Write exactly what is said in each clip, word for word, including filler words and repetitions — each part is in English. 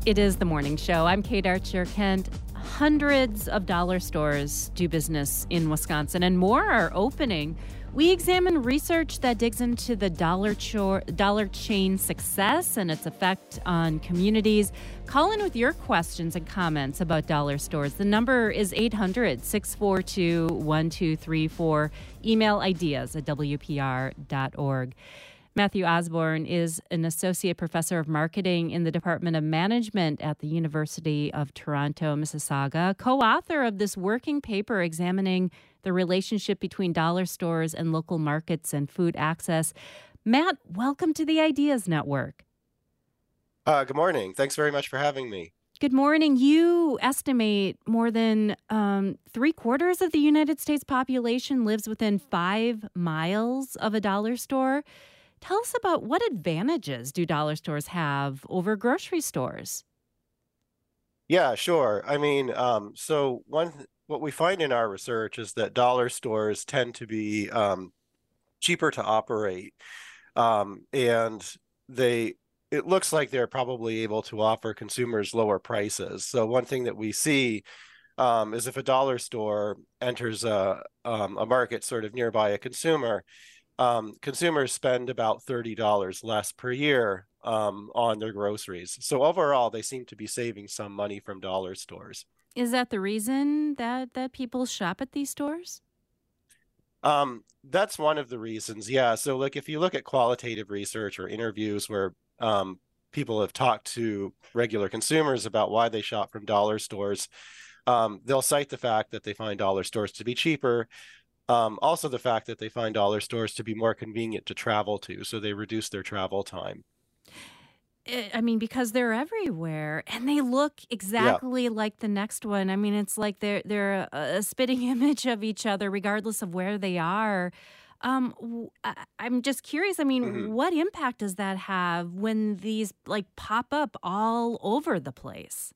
It is the morning show. I'm Kate Archer-Kent. Hundreds of dollar stores do business in Wisconsin, and more are opening. We examine research that digs into the dollar, cho- dollar chain success and its effect on communities. Call in with your questions and comments about dollar stores. The number is eight hundred, six four two, one two three four. Email ideas at w p r dot org. Matthew Osborne is an associate professor of marketing in the Department of Management at the University of Toronto, Mississauga, co-author of this working paper examining the relationship between dollar stores and local markets and food access. Matt, welcome to the Ideas Network. Uh, good morning. Thanks very much for having me. Good morning. You estimate more than um, three quarters of the United States population lives within five miles of a dollar store. Tell us about what advantages do dollar stores have over grocery stores? Yeah, sure. I mean, um, so one th- what we find in our research is that dollar stores tend to be um, cheaper to operate, um, and they it looks like they're probably able to offer consumers lower prices. So one thing that we see um, is if a dollar store enters a um, a market sort of nearby a consumer. Um, consumers spend about thirty dollars less per year um, on their groceries. So overall, they seem to be saving some money from dollar stores. Is that the reason that, that people shop at these stores? Um, that's one of the reasons. Yeah. So like if you look at qualitative research or interviews where um, people have talked to regular consumers about why they shop from dollar stores, um, they'll cite the fact that they find dollar stores to be cheaper. Um, also, the fact that they find dollar stores to be more convenient to travel to, so they reduce their travel time. I I mean, because they're everywhere and they look Yeah. exactly like the next one. I mean, it's like they're they're a, a spitting image of each other, regardless of where they are. Um, w- I, I'm just curious. I mean, hmm what impact does that have when these like pop up all over the place?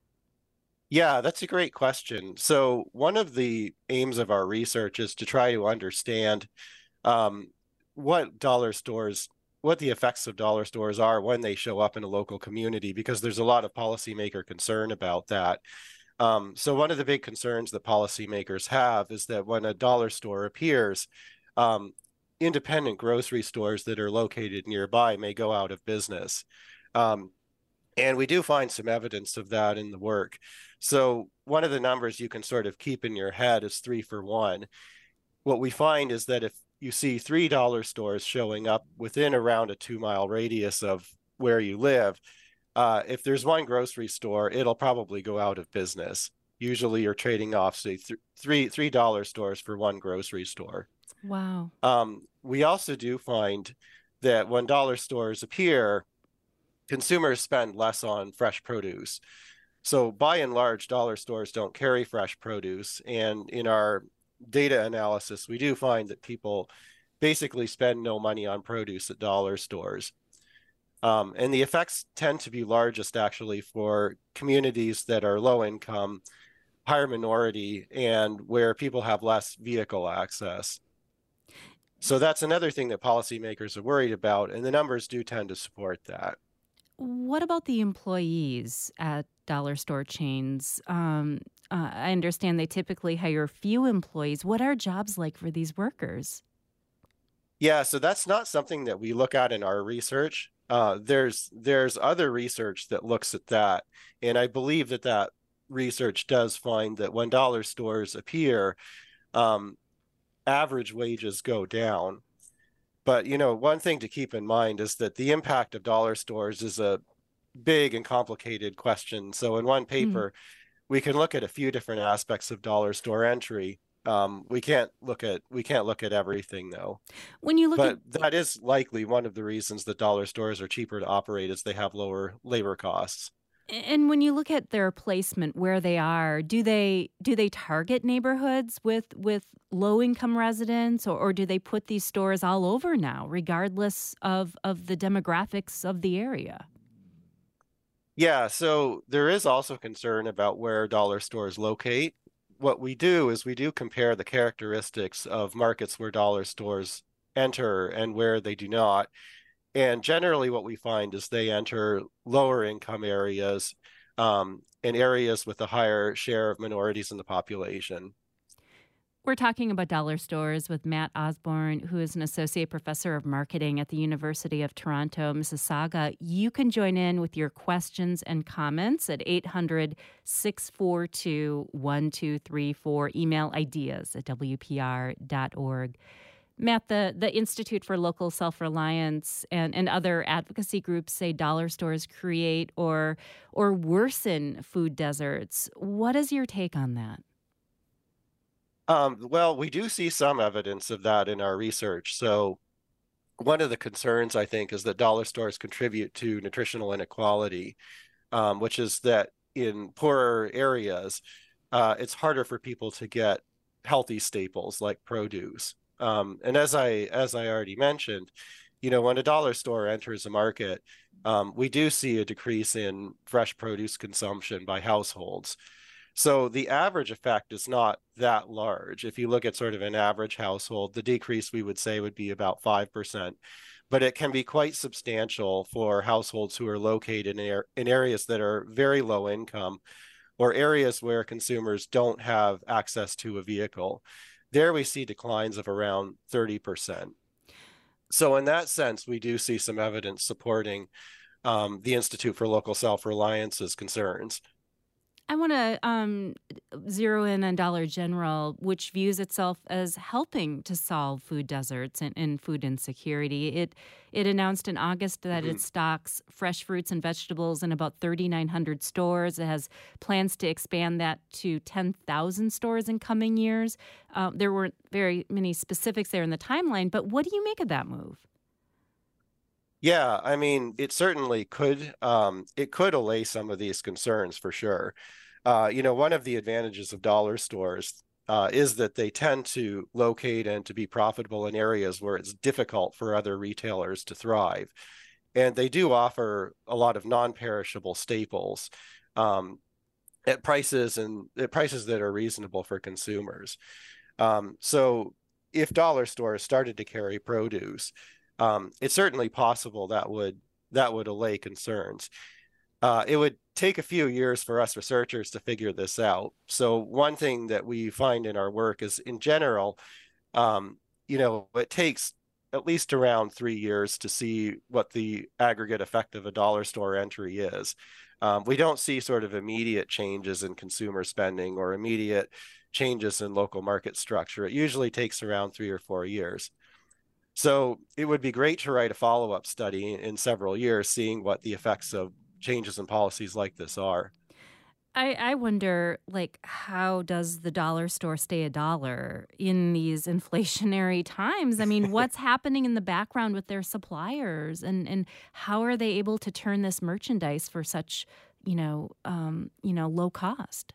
Yeah, that's a great question. So one of the aims of our research is to try to understand um, what dollar stores, what the effects of dollar stores are when they show up in a local community, because there's a lot of policymaker concern about that. Um, so one of the big concerns that policymakers have is that when a dollar store appears, um, independent grocery stores that are located nearby may go out of business. Um, and we do find some evidence of that in the work. So one of the numbers you can sort of keep in your head is three for one. What we find is that if you see three dollar stores showing up within around a two mile radius of where you live, uh, if there's one grocery store, it'll probably go out of business. Usually you're trading off, say, th- three three dollar stores for one grocery store. Wow. Um, we also do find that when dollar stores appear, consumers spend less on fresh produce. So by and large, dollar stores don't carry fresh produce. And in our data analysis, we do find that people basically spend no money on produce at dollar stores. Um, and the effects tend to be largest actually for communities that are low income, higher minority, and where people have less vehicle access. So that's another thing that policymakers are worried about, and the numbers do tend to support that. What about the employees at dollar store chains? Um, uh, I understand they typically hire few employees. What are jobs like for these workers? Yeah, so that's not something that we look at in our research. Uh, there's there's other research that looks at that, and I believe that that research does find that when dollar stores appear, um, average wages go down. But you know, one thing to keep in mind is that the impact of dollar stores is a big and complicated question. So in one Hmm. paper, we can look at a few different aspects of dollar store entry. Um, we can't look at we can't look at everything though. When you look at But that is likely one of the reasons that dollar stores are cheaper to operate is they have lower labor costs. and when you look at their placement where they are, do they do they target neighborhoods with with low income residents, or, or do they put these stores all over now, regardless of of the demographics of the area? Yeah, so there is also concern about where dollar stores locate. What we do is we do compare the characteristics of markets where dollar stores enter and where they do not. And generally what we find is they enter lower income areas, um, and areas with a higher share of minorities in the population. We're talking about dollar stores with Matt Osborne, who is an associate professor of marketing at the University of Toronto, Mississauga. You can join in with your questions and comments at eight hundred, six four two, one two three four. Email ideas at w p r dot org. Matt, the, the Institute for Local Self-Reliance and, and other advocacy groups say dollar stores create or or worsen food deserts. What is your take on that? Um, well, we do see some evidence of that in our research. So one of the concerns, I think, is that dollar stores contribute to nutritional inequality, um, which is that in poorer areas, uh, it's harder for people to get healthy staples like produce. Um, and as I as I already mentioned, you know, when a dollar store enters a market, um, we do see a decrease in fresh produce consumption by households. So the average effect is not that large. If you look at sort of an average household, the decrease we would say would be about five percent, but it can be quite substantial for households who are located in, in areas that are very low income or areas where consumers don't have access to a vehicle. There we see declines of around thirty percent. So in that sense, we do see some evidence supporting um, the Institute for Local Self-Reliance's concerns. I want to um, zero in on Dollar General, which views itself as helping to solve food deserts and, and food insecurity. It it announced in August that Mm-hmm. it stocks fresh fruits and vegetables in about thirty-nine hundred stores. It has plans to expand that to ten thousand stores in coming years. Um, there weren't very many specifics there in the timeline, but what do you make of that move? Yeah, I mean, it certainly could um, it could allay some of these concerns for sure. Uh, you know, one of the advantages of dollar stores uh, is that they tend to locate and to be profitable in areas where it's difficult for other retailers to thrive. And they do offer a lot of non-perishable staples um, at prices and at prices that are reasonable for consumers. Um, so if dollar stores started to carry produce, um, it's certainly possible that would that would allay concerns. Uh, it would take a few years for us researchers to figure this out. So one thing that we find in our work is, in general, um, you know, it takes at least around three years to see what the aggregate effect of a dollar store entry is. Um, we don't see sort of immediate changes in consumer spending or immediate changes in local market structure. It usually takes around three or four years. So it would be great to write a follow-up study in several years, seeing what the effects of changes in policies like this are. I, I wonder, like, how does the dollar store stay a dollar in these inflationary times? I mean, what's happening in the background with their suppliers, and, and how are they able to turn this merchandise for such, you know, um, you know, low cost?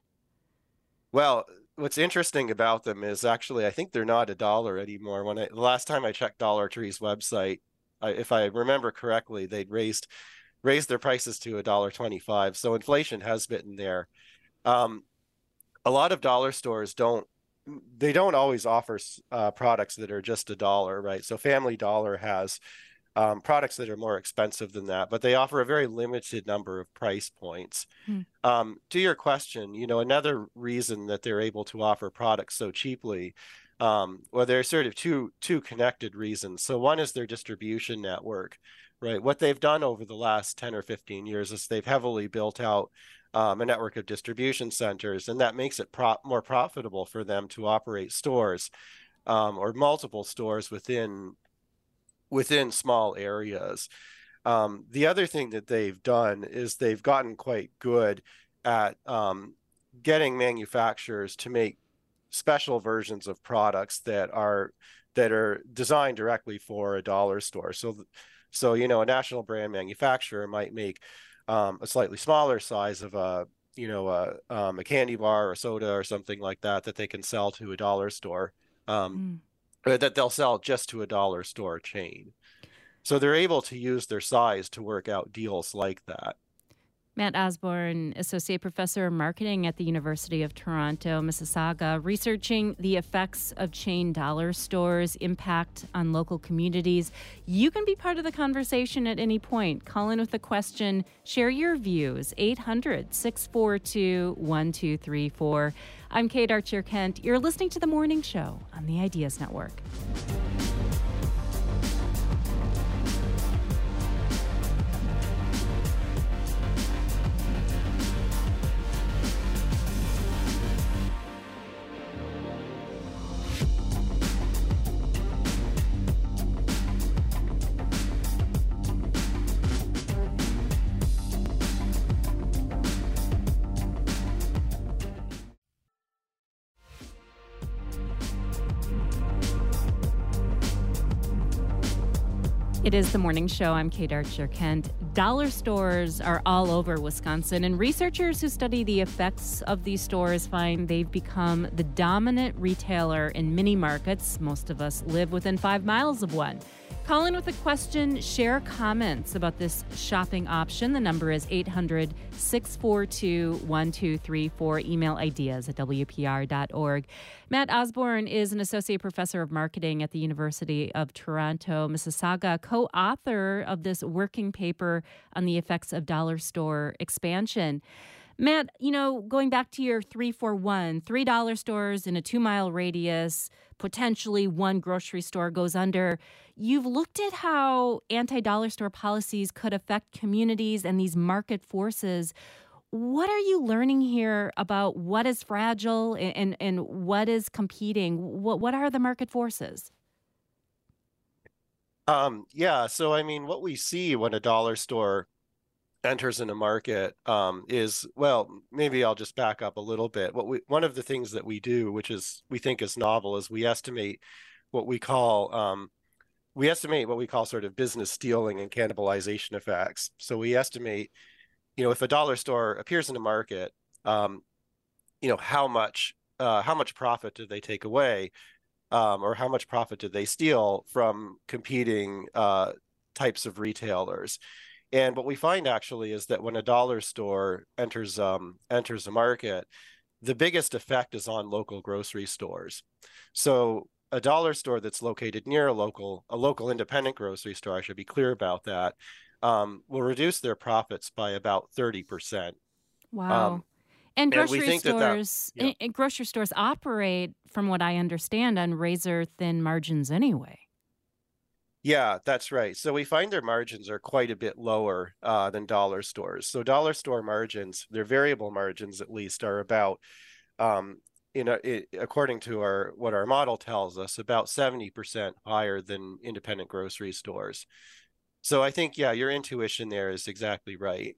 Well, what's interesting about them is actually, I think they're not a dollar anymore. When I, the last time I checked Dollar Tree's website, I, if I remember correctly, they'd raised raised their prices to a dollar twenty-five. So inflation has bitten there. Um, a lot of dollar stores don't they don't always offer uh, products that are just a dollar, right? So Family Dollar has um, products that are more expensive than that, but they offer a very limited number of price points. Hmm. Um, to your question, you know, another reason that they're able to offer products so cheaply, um, well, there are sort of two two connected reasons. So one is their distribution network, right? What they've done over the last ten or fifteen years is they've heavily built out um, a network of distribution centers, and that makes it pro more profitable for them to operate stores um, or multiple stores within within small areas. Um, the other thing that they've done is they've gotten quite good at um, getting manufacturers to make special versions of products that are that are designed directly for a dollar store. So, so you know, a national brand manufacturer might make um, a slightly smaller size of a you know a, um, a candy bar or soda or something like that that they can sell to a dollar store. Um, Hmm. that they'll sell just to a dollar store chain. So they're able to use their size to work out deals like that. Matt Osborne, Associate Professor of Marketing at the University of Toronto, Mississauga, researching the effects of chain dollar stores' impact on local communities. You can be part of the conversation at any point. Call in with a question, share your views, eight hundred, six four two, one two three four. I'm Kate Archer-Kent. You're listening to The Morning Show on the Ideas Network. It is The Morning Show. I'm Kate Archer-Kent. Dollar stores are all over Wisconsin, and researchers who study the effects of these stores find they've become the dominant retailer in many markets. Most of us live within five miles of one. Call in with a question, share comments about this shopping option. The number is eight hundred, six four two, one two three four. Email ideas at w p r dot org. Matt Osborne is an associate professor of marketing at the University of Toronto, Mississauga, co-author of this working paper on the effects of dollar store expansion. Matt, you know, going back to your three four one, three dollar stores in a two-mile radius, potentially one grocery store goes under. You've looked at how anti-dollar store policies could affect communities and these market forces. What are you learning here about what is fragile and, and, and what is competing? What, what are the market forces? Um, yeah, so I mean, what we see when a dollar store enters in a market um, is, well, maybe I'll just back up a little bit. What we, one of the things that we do, which is we think is novel, is we estimate what we call um, we estimate what we call sort of business stealing and cannibalization effects. So we estimate, you know, if a dollar store appears in a market, um, you know, how much uh, how much profit did they take away, um, or how much profit did they steal from competing uh, types of retailers? And what we find actually is that when a dollar store enters um, enters a market, the biggest effect is on local grocery stores. So a dollar store that's located near a local a local independent grocery store, I should be clear about that, um, will reduce their profits by about thirty percent. Wow. Um, and and we grocery think that that, stores, yeah. and grocery stores operate, from what I understand, on razor thin margins anyway. Yeah, that's right. So we find their margins are quite a bit lower uh, than dollar stores. So dollar store margins, their variable margins at least, are about, um, you know, it, according to our what our model tells us, about seventy percent higher than independent grocery stores. So I think, yeah, your intuition there is exactly right.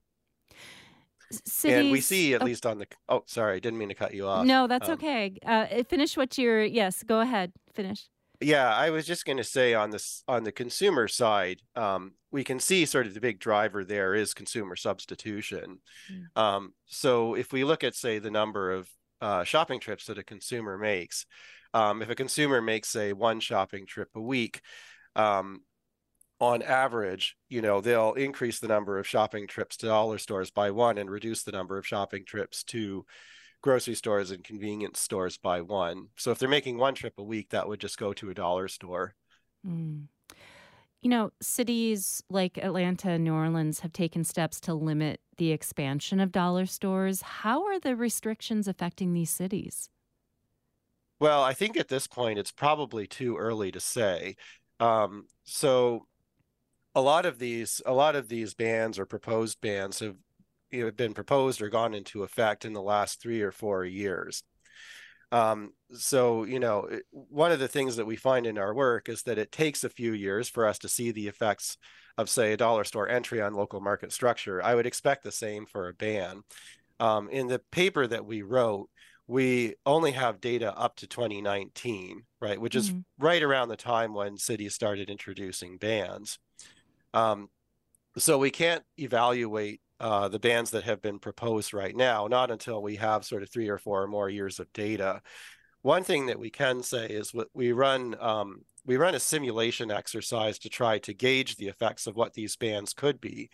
Cities, and we see, at oh, least on the, oh, sorry, didn't mean to cut you off. No, that's Um, okay. Uh, finish what you're, yes, go ahead. Finish. Yeah, I was just going to say on this on the consumer side, um, we can see sort of the big driver there is consumer substitution. Mm. Um, so if we look at, say, the number of uh, shopping trips that a consumer makes, um, if a consumer makes, say, one shopping trip a week, um, on average, you know, they'll increase the number of shopping trips to dollar stores by one and reduce the number of shopping trips to grocery stores and convenience stores by one. So if they're making one trip a week, that would just go to a dollar store. Mm. You know, cities like Atlanta and New Orleans have taken steps to limit the expansion of dollar stores. How are the restrictions affecting these cities? Well, I think at this point, it's probably too early to say. Um, so a lot of these, a lot of these bans or proposed bans have you know, been proposed or gone into effect in the last three or four years. Um, so, you know, one of the things that we find in our work is that it takes a few years for us to see the effects of, say, a dollar store entry on local market structure. I would expect the same for a ban. Um, in the paper that we wrote, we only have data up to twenty nineteen, right, which is mm-hmm. right around the time when cities started introducing bans. Um, so we can't evaluate Uh, the bans that have been proposed right now, not until we have sort of three or four more years of data. One thing that we can say is what we run, um, we run a simulation exercise to try to gauge the effects of what these bans could be.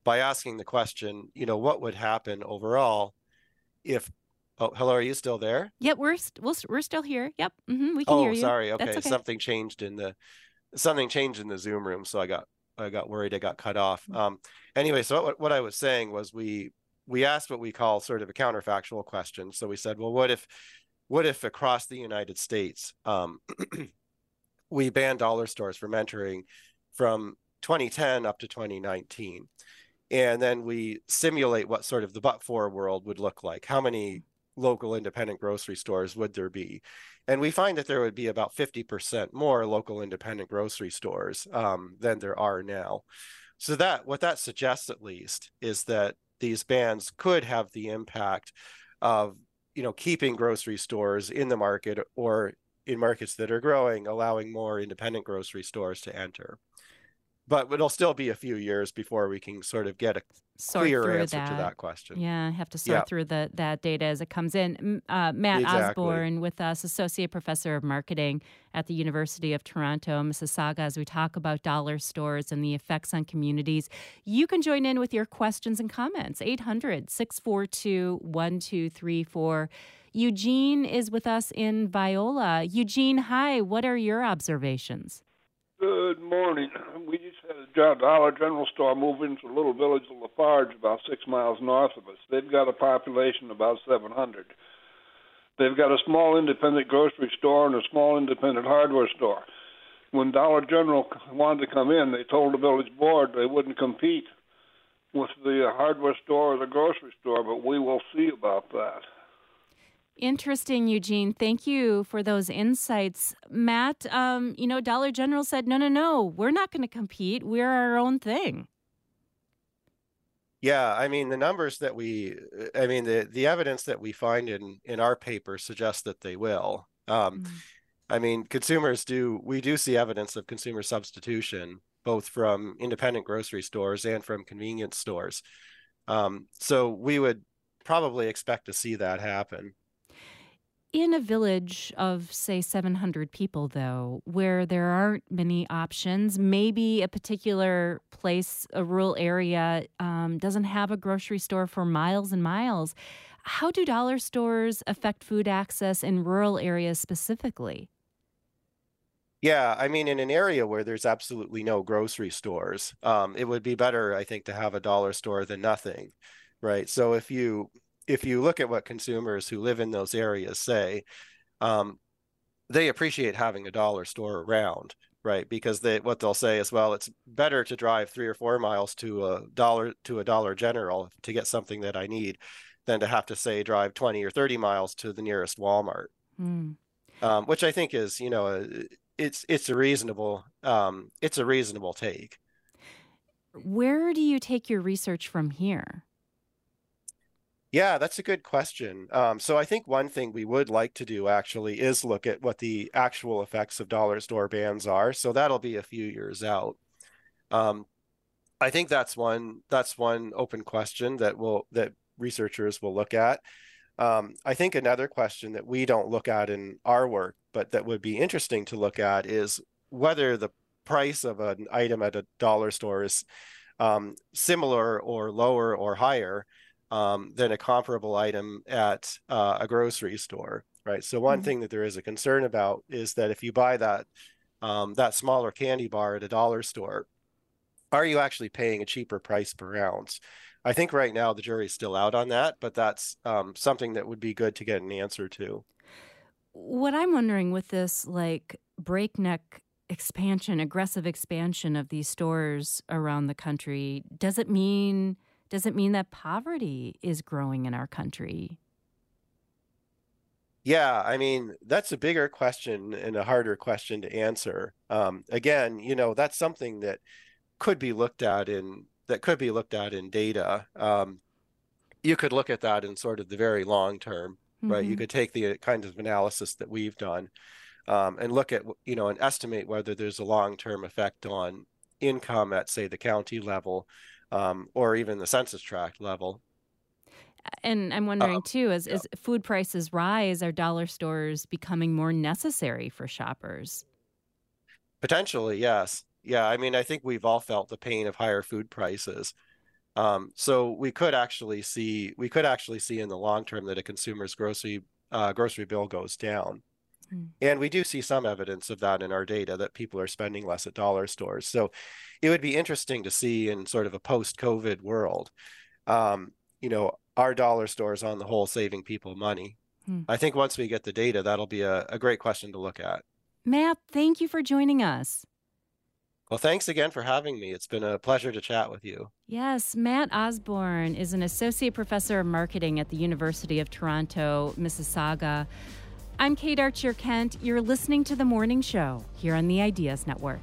by asking the question, you know, what would happen overall if, oh, hello, are you still there? Yep, we're st- we'll, we're still here. Yep, hmm we can hear Oh, you. sorry. That's Okay. okay. Something changed in the something changed in the Zoom room, so I got I got worried I got cut off. Um, anyway, so what, what I was saying was we we asked what we call sort of a counterfactual question. So we said, well, what if what if across the United States um, we ban dollar stores from entering from twenty ten up to twenty nineteen? And then we simulate what sort of the but-for world would look like. How many local independent grocery stores would there be? And we find that there would be about fifty percent more local independent grocery stores um, than there are now. So that what that suggests, at least, is that these bans could have the impact of, you know, keeping grocery stores in the market, or in markets that are growing, allowing more independent grocery stores to enter. But it'll still be a few years before we can sort of get a Sort clear through answer to that. that question. Yeah, have to sort Yeah, through the that data as it comes in. Uh, Matt exactly. Osborne with us, Associate Professor of Marketing at the University of Toronto, Mississauga, as we talk about dollar stores and the effects on communities. You can join in with your questions and comments. eight hundred, six four two, one two three four. Eugene is with us in Viola. Eugene, hi. What are your observations? Good morning. We just had a Dollar General store move into a little village of Lafarge about six miles north of us. They've got a population of about seven hundred. They've got a small independent grocery store and a small independent hardware store. When Dollar General wanted to come in, they told the village board they wouldn't compete with the hardware store or the grocery store, but we will see about that. Interesting, Eugene. Thank you for those insights. Matt, um, you know, Dollar General said, no, no, no, we're not going to compete. We're our own thing. Yeah, I mean, the numbers that we, I mean, the, the evidence that we find in, in our paper suggests that they will. Um, Mm. I mean, consumers do, we do see evidence of consumer substitution, both from independent grocery stores and from convenience stores. Um, so we would probably expect to see that happen. In a village of, say, seven hundred people, though, where there aren't many options, maybe a particular place, a rural area, um, doesn't have a grocery store for miles and miles. How do dollar stores affect food access in rural areas specifically? Yeah, I mean, in an area where there's absolutely no grocery stores, um, it would be better, I think, to have a dollar store than nothing, right? So if you if you look at what consumers who live in those areas say, um, they appreciate having a dollar store around, right? Because they what they'll say is, well, it's better to drive three or four miles to a dollar to a Dollar General to get something that I need than to have to, say, drive twenty or thirty miles to the nearest Walmart. Mm. Um, which I think is, you know, a, it's it's a reasonable um, it's a reasonable take. Where do you take your research from here? Yeah, that's a good question. Um, so I think one thing we would like to do actually is look at what the actual effects of dollar store bans are. So that'll be a few years out. Um, I think that's one that's one open question that will that researchers will look at. Um, I think another question that we don't look at in our work, but that would be interesting to look at, is whether the price of an item at a dollar store is um, similar or lower or higher um, than a comparable item at uh, a grocery store, right? So one Mm. thing that there is a concern about is that if you buy that um, that smaller candy bar at a dollar store, are you actually paying a cheaper price per ounce? I think right now the jury's still out on that, but that's um, something that would be good to get an answer to. What I'm wondering with this, like, breakneck expansion, aggressive expansion of these stores around the country, does it mean does it mean that poverty is growing in our country? Yeah, I mean, that's a bigger question and a harder question to answer. Um, again, you know, that's something that could be looked at in that could be looked at in data. Um, you could look at that in sort of the very long term, right? You Mm-hmm. could take the kind of analysis that we've done um, and look at, you know, and estimate whether there's a long-term effect on income at, say, the county level um, or even the census tract level. And I'm Um, wondering too, as, yeah. as food prices rise, are dollar stores becoming more necessary for shoppers? Potentially, yes. Yeah, I mean, I think we've all felt the pain of higher food prices. Um, so we could actually see we could actually see in the long term that a consumer's grocery uh, grocery bill goes down. Mm. And we do see some evidence of that in our data that people are spending less at dollar stores. So it would be interesting to see in sort of a post-COVID world, um, you know, are dollar stores on the whole saving people money? Hmm. I think once we get the data, that'll be a, a great question to look at. Matt, thank you for joining us. Well, thanks again for having me. It's been a pleasure to chat with you. Yes, Matt Osborne is an associate professor of marketing at the University of Toronto, Mississauga. I'm Kate Archer-Kent. You're listening to The Morning Show here on the Ideas Network.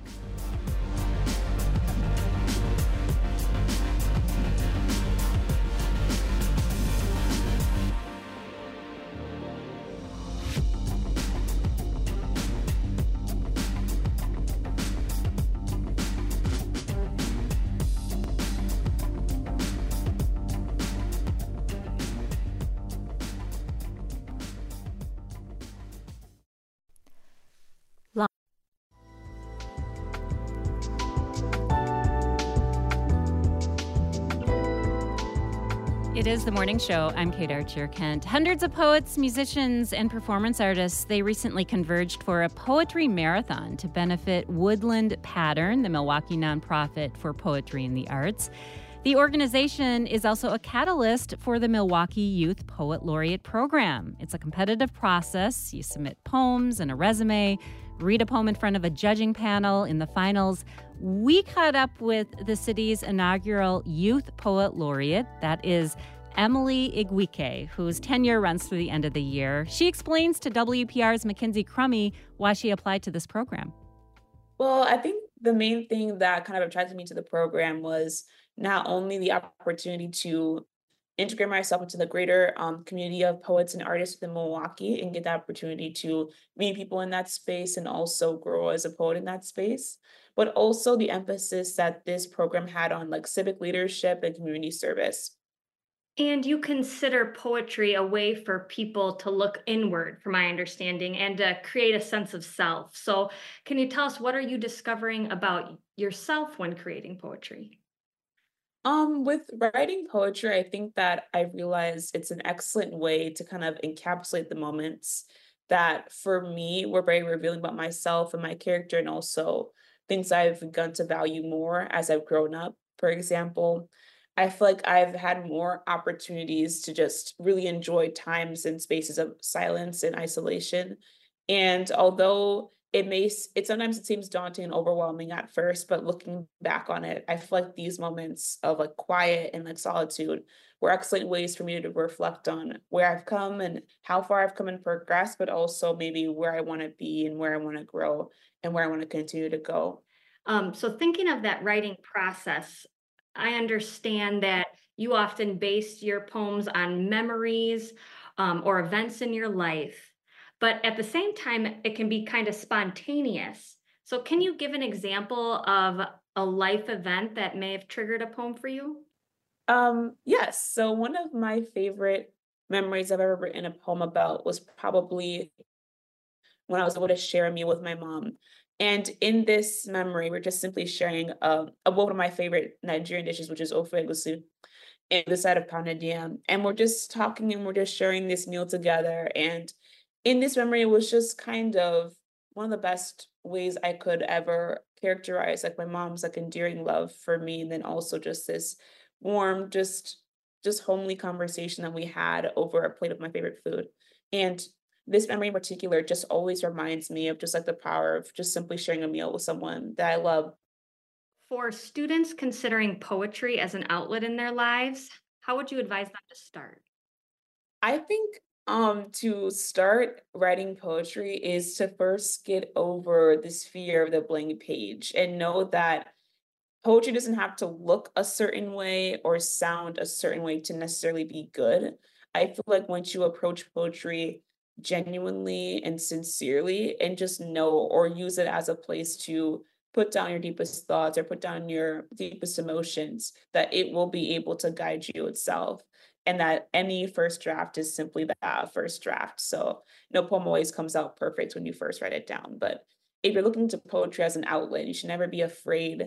It is The Morning Show. I'm Kate Archer-Kent. Hundreds of poets, musicians, and performance artists, they recently converged for a poetry marathon to benefit Woodland Pattern, the Milwaukee nonprofit for poetry and the arts. The organization is also a catalyst for the Milwaukee Youth Poet Laureate program. It's a competitive process. You submit poems and a resume, read a poem in front of a judging panel in the finals. We caught up with the city's inaugural Youth Poet Laureate. That is Emily Igwike, whose tenure runs through the end of the year. She explains to W P R's Mackenzie Crummy why she applied to this program. Well, I think the main thing that kind of attracted me to the program was not only the opportunity to integrate myself into the greater um, community of poets and artists within Milwaukee and get the opportunity to meet people in that space and also grow as a poet in that space, but also the emphasis that this program had on like civic leadership and community service. And you consider poetry a way for people to look inward, from my understanding, and to create a sense of self. So can you tell us, what are you discovering about yourself when creating poetry? Um, with writing poetry, I think that I realized it's an excellent way to kind of encapsulate the moments that for me were very revealing about myself and my character, and also things I've begun to value more as I've grown up. For example, I feel like I've had more opportunities to just really enjoy times and spaces of silence and isolation. And although it may, s- it sometimes it seems daunting and overwhelming at first, but looking back on it, I feel like these moments of like quiet and like solitude were excellent ways for me to reflect on where I've come and how far I've come and progressed, but also maybe where I want to be and where I want to grow and where I want to continue to go. Um, so thinking of that writing process, I understand that you often base your poems on memories um, or events in your life, but at the same time, it can be kind of spontaneous. So can you give an example of a life event that may have triggered a poem for you? Um, yes. So one of my favorite memories I've ever written a poem about was probably when I was able to share a meal with my mom. And in this memory, we're just simply sharing uh, a, one of my favorite Nigerian dishes, which is ofe egusi, and the side of pounded yam. And we're just talking and we're just sharing this meal together. And in this memory, it was just kind of one of the best ways I could ever characterize like my mom's like endearing love for me, and then also just this warm, just just homely conversation that we had over a plate of my favorite food. And this memory in particular just always reminds me of just like the power of just simply sharing a meal with someone that I love. For students considering poetry as an outlet in their lives, how would you advise them to start? I think um to start writing poetry is to first get over this fear of the blank page and know that poetry doesn't have to look a certain way or sound a certain way to necessarily be good. I feel like once you approach poetry genuinely and sincerely and just know or use it as a place to put down your deepest thoughts or put down your deepest emotions, that it will be able to guide you itself. And that any first draft is simply that first draft. So no poem always comes out perfect when you first write it down. But if you're looking to poetry as an outlet, you should never be afraid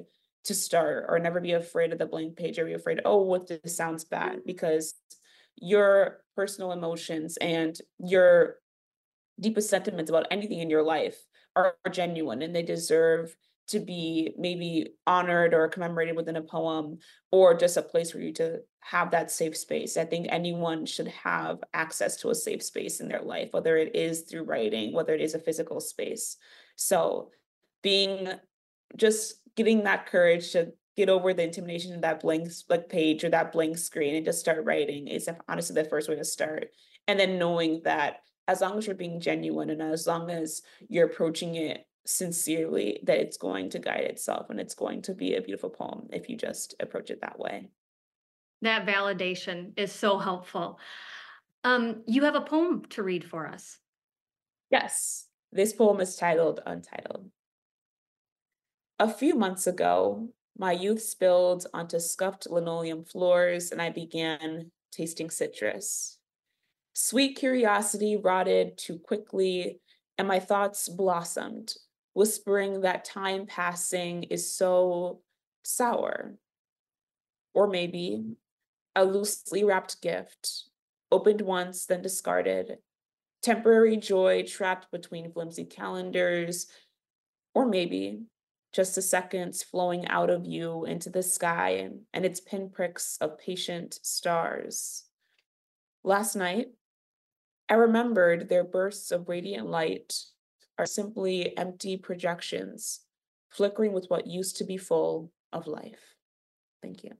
to start, or never be afraid of the blank page, or be afraid, oh, what if this sounds bad? Because your personal emotions and your deepest sentiments about anything in your life are genuine, and they deserve to be maybe honored or commemorated within a poem, or just a place for you to have that safe space. I think anyone should have access to a safe space in their life, whether it is through writing, whether it is a physical space. So being just getting that courage to get over the intimidation of that blank like page or that blank screen and just start writing is honestly the first way to start. And then knowing that as long as you're being genuine and as long as you're approaching it sincerely, that it's going to guide itself and it's going to be a beautiful poem if you just approach it that way. That validation is so helpful. Um, you have a poem to read for us. Yes, this poem is titled Untitled. A few months ago, my youth spilled onto scuffed linoleum floors and I began tasting citrus. Sweet curiosity rotted too quickly and my thoughts blossomed, whispering that time passing is so sour. Or maybe a loosely wrapped gift, opened once, then discarded, temporary joy trapped between flimsy calendars, or maybe just the seconds flowing out of you into the sky and, and its pinpricks of patient stars. Last night, I remembered their bursts of radiant light are simply empty projections, flickering with what used to be full of life. Thank you.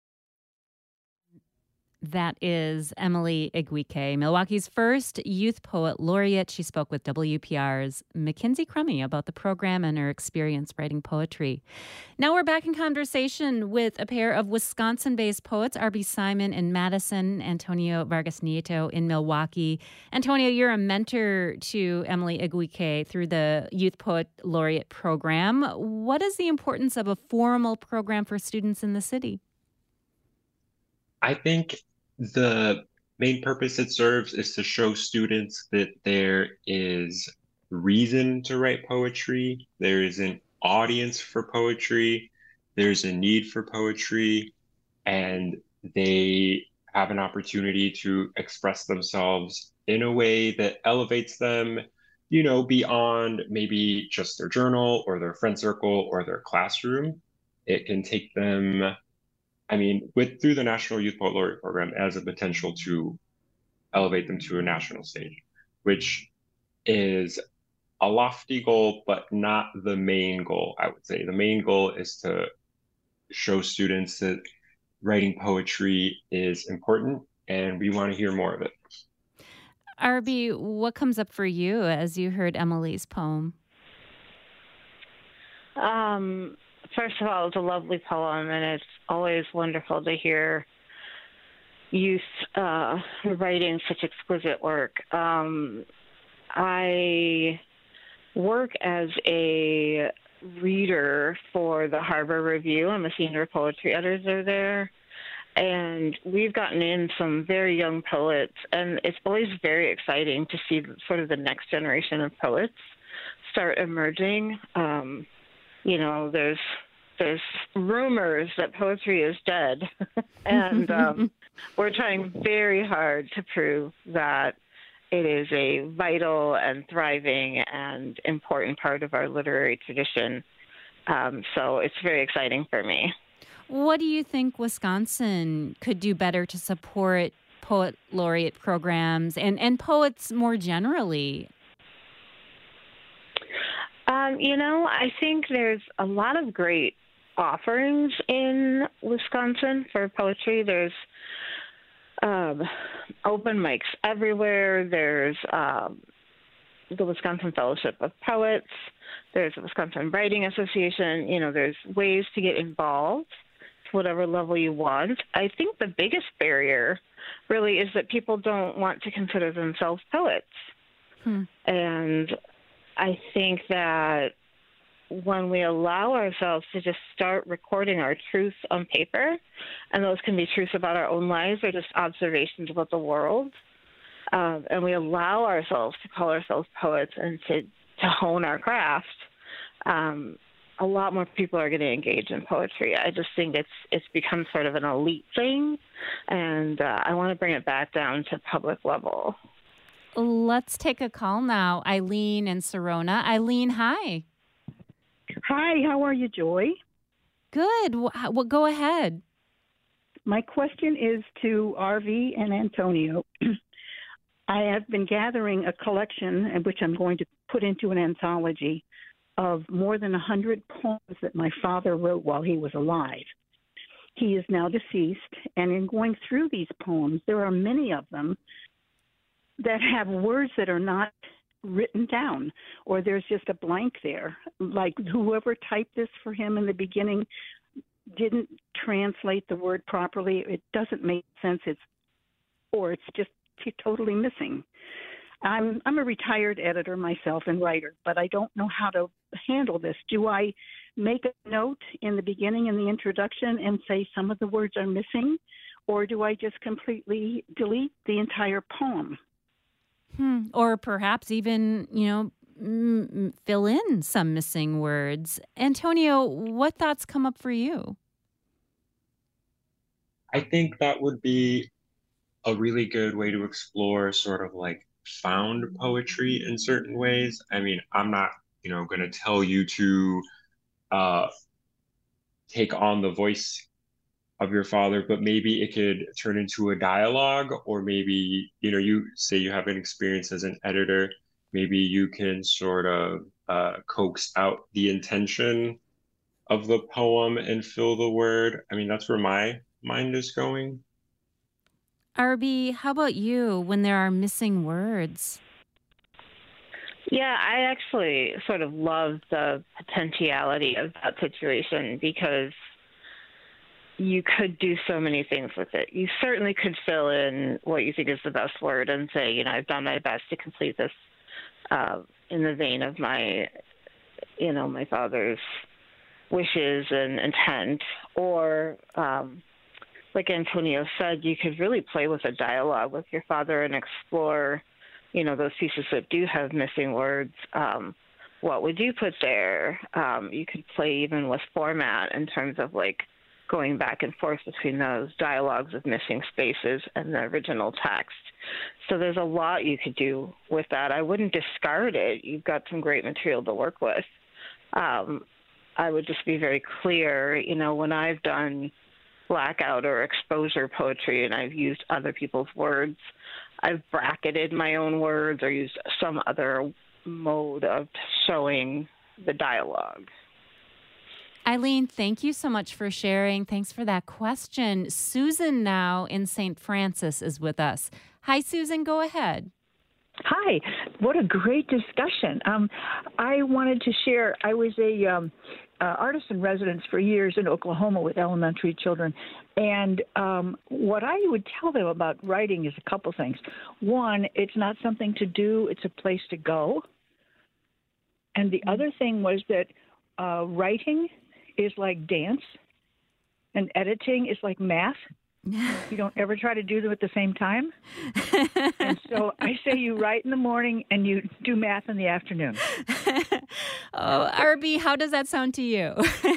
That is Emily Iguike, Milwaukee's first Youth Poet Laureate. She spoke with W P R's Mackenzie Crummy about the program and her experience writing poetry. Now we're back in conversation with a pair of Wisconsin-based poets, R B Simon in Madison, Antonio Vargas Nieto in Milwaukee. Antonio, you're a mentor to Emily Iguike through the Youth Poet Laureate program. What is the importance of a formal program for students in the city? I think the main purpose it serves is to show students that there is reason to write poetry. There is an audience for poetry. There's a need for poetry, and they have an opportunity to express themselves in a way that elevates them, you know, beyond maybe just their journal or their friend circle or their classroom. It can take them, I mean, with through the National Youth Poet Laureate program, as a potential to elevate them to a national stage, which is a lofty goal, but not the main goal, I would say. The main goal is to show students that writing poetry is important, and we want to hear more of it. R B, what comes up for you as you heard Emily's poem? Um... First of all, it's a lovely poem, and it's always wonderful to hear youth uh, writing such exquisite work. Um, I work as a reader for the Harbor Review. I'm a senior poetry editor there, and we've gotten in some very young poets, and it's always very exciting to see sort of the next generation of poets start emerging. Um, You know, there's there's rumors that poetry is dead, and um, we're trying very hard to prove that it is a vital and thriving and important part of our literary tradition. Um, so it's very exciting for me. What do you think Wisconsin could do better to support poet laureate programs and, and poets more generally? Um, you know, I think there's a lot of great offerings in Wisconsin for poetry. There's um, open mics everywhere. There's um, the Wisconsin Fellowship of Poets. There's the Wisconsin Writing Association. You know, there's ways to get involved to whatever level you want. I think the biggest barrier really is that people don't want to consider themselves poets. Hmm. And I think that when we allow ourselves to just start recording our truths on paper, and those can be truths about our own lives or just observations about the world, um, and we allow ourselves to call ourselves poets and to, to hone our craft, um, a lot more people are going to engage in poetry. I just think it's it's become sort of an elite thing, and uh, I want to bring it back down to public level. Let's take a call now. Eileen and Serona. Eileen, hi. Hi, how are you, Joy? Good. Well, go ahead. My question is to R V and Antonio. I have been gathering a collection, which I'm going to put into an anthology, of more than one hundred poems that my father wrote while he was alive. He is now deceased, and in going through these poems, there are many of them that have words that are not written down, or there's just a blank there. Like whoever typed this for him in the beginning didn't translate the word properly. It doesn't make sense. It's or it's just t- totally missing. I'm I'm a retired editor myself and writer, but I don't know how to handle this. Do I make a note in the beginning in the introduction and say some of the words are missing, or do I just completely delete the entire poem? Hmm. Or perhaps even, you know, m- fill in some missing words. Antonio, what thoughts come up for you? I think that would be a really good way to explore sort of like found poetry in certain ways. I mean, I'm not, you know, going to tell you to uh, take on the voice of your father, but maybe it could turn into a dialogue, or maybe, you know, you say you have an experience as an editor, maybe you can sort of uh, coax out the intention of the poem and fill the word. I mean, that's where my mind is going. R B, how about you when there are missing words? Yeah, I actually sort of love the potentiality of that situation because you could do so many things with it. You certainly could fill in what you think is the best word and say, you know, I've done my best to complete this uh, in the vein of my, you know, my father's wishes and intent. Or, um, like Antonio said, you could really play with a dialogue with your father and explore, you know, those pieces that do have missing words. Um, what would you put there? Um, you could play even with format in terms of like going back and forth between those dialogues of missing spaces and the original text. So there's a lot you could do with that. I wouldn't discard it. You've got some great material to work with. Um, I would just be very clear, you know, when I've done blackout or exposure poetry and I've used other people's words, I've bracketed my own words or used some other mode of showing the dialogue. Eileen, thank you so much for sharing. Thanks for that question. Susan now in Saint Francis is with us. Hi, Susan, go ahead. Hi, what a great discussion. Um, I wanted to share, I was a um, uh, artist in residence for years in Oklahoma with elementary children, and um, what I would tell them about writing is a couple things. One, it's not something to do, it's a place to go. And the other thing was that uh, writing is like dance, and editing is like math. You don't ever try to do them at the same time. And so I say you write in the morning and you do math in the afternoon. Oh, R B, how does that sound to you?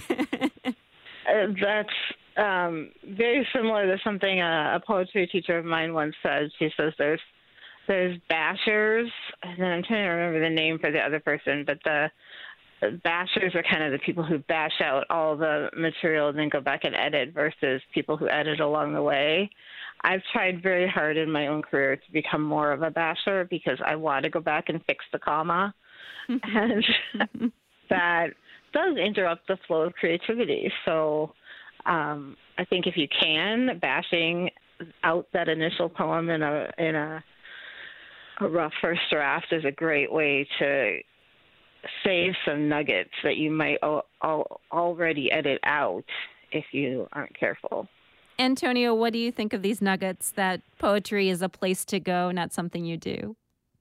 uh, that's um, very similar to something a, a poetry teacher of mine once said. She says there's there's bashers, and then I'm trying to remember the name for the other person, but the bashers are kind of the people who bash out all the material and then go back and edit versus people who edit along the way. I've tried very hard in my own career to become more of a basher because I want to go back and fix the comma. And that does interrupt the flow of creativity. So um, I think if you can, bashing out that initial poem in a in a, a rough first draft is a great way to save some nuggets that you might al- al- already edit out if you aren't careful. Antonio, what do you think of these nuggets that poetry is a place to go, not something you do?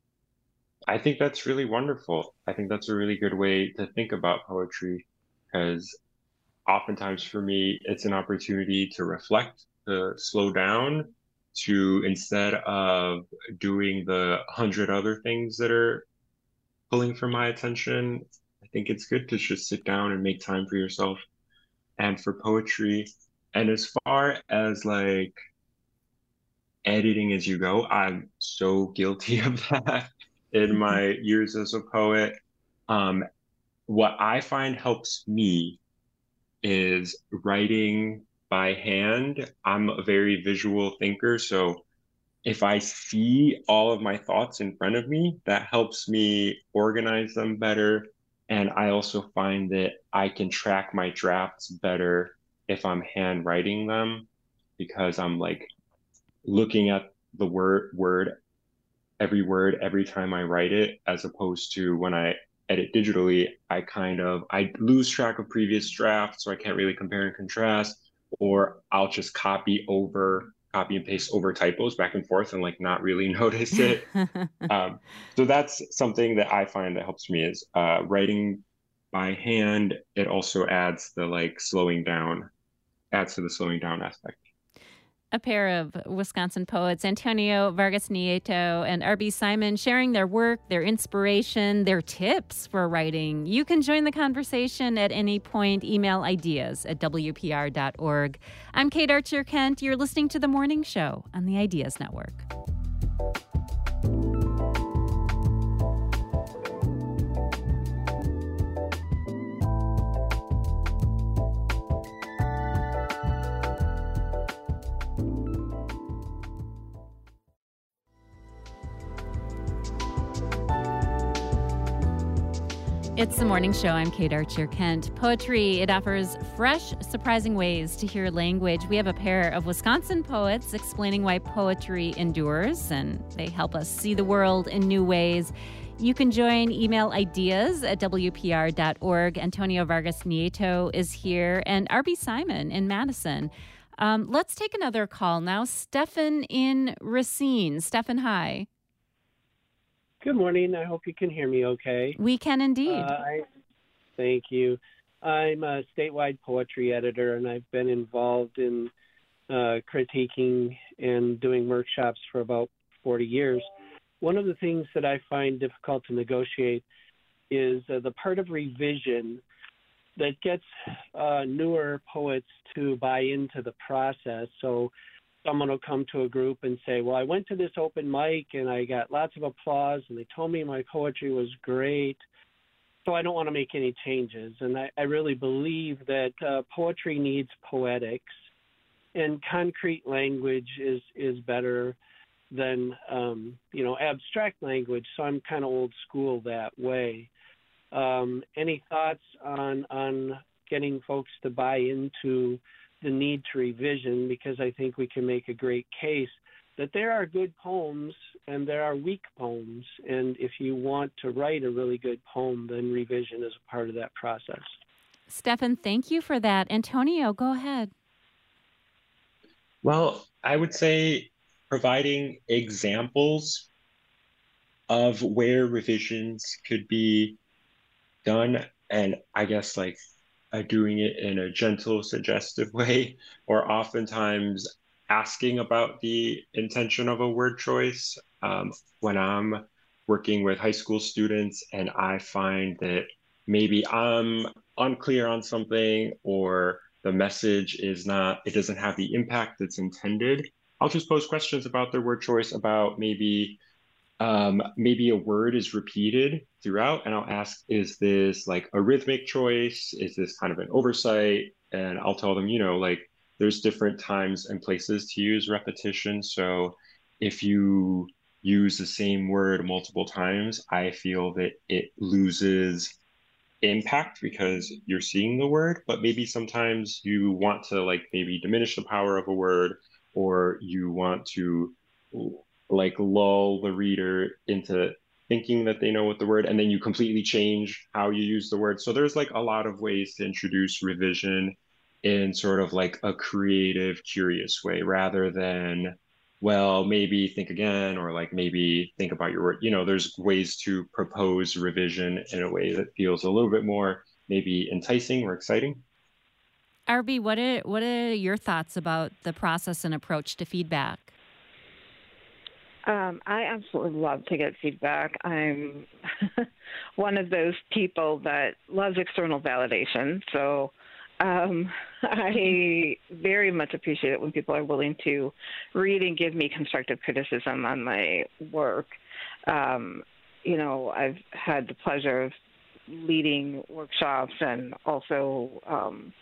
I think that's really wonderful. I think that's a really good way to think about poetry, because oftentimes for me, it's an opportunity to reflect, to slow down, to instead of doing the hundred other things that are pulling for my attention, think it's good to just sit down and make time for yourself and for poetry. And as far as like editing as you go, I'm so guilty of that in my years as a poet. Um, what I find helps me is writing by hand. I'm a very visual thinker, so if I see all of my thoughts in front of me, that helps me organize them better. And I also find that I can track my drafts better if I'm handwriting them, because I'm like looking at the word word every word every time I write it, as opposed to when I edit digitally, I kind of I lose track of previous drafts, so I can't really compare and contrast, or I'll just copy over copy and paste over typos back and forth and like not really notice it. um, so that's something that I find that helps me is uh, writing by hand. It also adds the like slowing down, adds to the slowing down aspect. A pair of Wisconsin poets, Antonio Vargas Nieto and R B Simon, sharing their work, their inspiration, their tips for writing. You can join the conversation at any point. Email ideas at W P R dot org. I'm Kate Archer Kent. You're listening to The Morning Show on the Ideas Network. It's The Morning Show. I'm Kate Archer Kent. Poetry, it offers fresh, surprising ways to hear language. We have a pair of Wisconsin poets explaining why poetry endures, and they help us see the world in new ways. You can join. Email ideas at W P R dot org. Antonio Vargas Nieto is here, and R B Simon in Madison. Um, let's take another call now. Stefan in Racine. Stefan, hi. Good morning. I hope you can hear me okay. We can indeed. Uh, I, thank you. I'm a statewide poetry editor, and I've been involved in uh, critiquing and doing workshops for about forty years. One of the things that I find difficult to negotiate is uh, the part of revision that gets uh, newer poets to buy into the process. So someone will come to a group and say, well, I went to this open mic and I got lots of applause and they told me my poetry was great, so I don't want to make any changes. And I, I really believe that uh, poetry needs poetics, and concrete language is, is better than, um, you know, abstract language. So I'm kind of old school that way. Um, any thoughts on on getting folks to buy into the need to revision? Because I think we can make a great case that there are good poems and there are weak poems. And if you want to write a really good poem, then revision is a part of that process. Stefan, thank you for that. Antonio, go ahead. Well, I would say providing examples of where revisions could be done, and I guess like uh, doing it in a gentle, suggestive way, or oftentimes asking about the intention of a word choice. Um, when I'm working with high school students and I find that maybe I'm unclear on something, or the message is not, it doesn't have the impact that's intended, I'll just pose questions about their word choice, about maybe um, maybe a word is repeated throughout, and I'll ask, is this like a rhythmic choice? Is this kind of an oversight? And I'll tell them, you know, like there's different times and places to use repetition. So if you use the same word multiple times, I feel that it loses impact because you're seeing the word, but maybe sometimes you want to like maybe diminish the power of a word, or you want to like lull the reader into thinking that they know what the word, and then you completely change how you use the word. So there's like a lot of ways to introduce revision in sort of like a creative, curious way, rather than, well, maybe think again, or like maybe think about your word. You know, there's ways to propose revision in a way that feels a little bit more maybe enticing or exciting. R B, what are, what are your thoughts about the process and approach to feedback? Um, I absolutely love to get feedback. I'm one of those people that loves external validation. So um, I very much appreciate it when people are willing to read and give me constructive criticism on my work. Um, you know, I've had the pleasure of leading workshops and also um,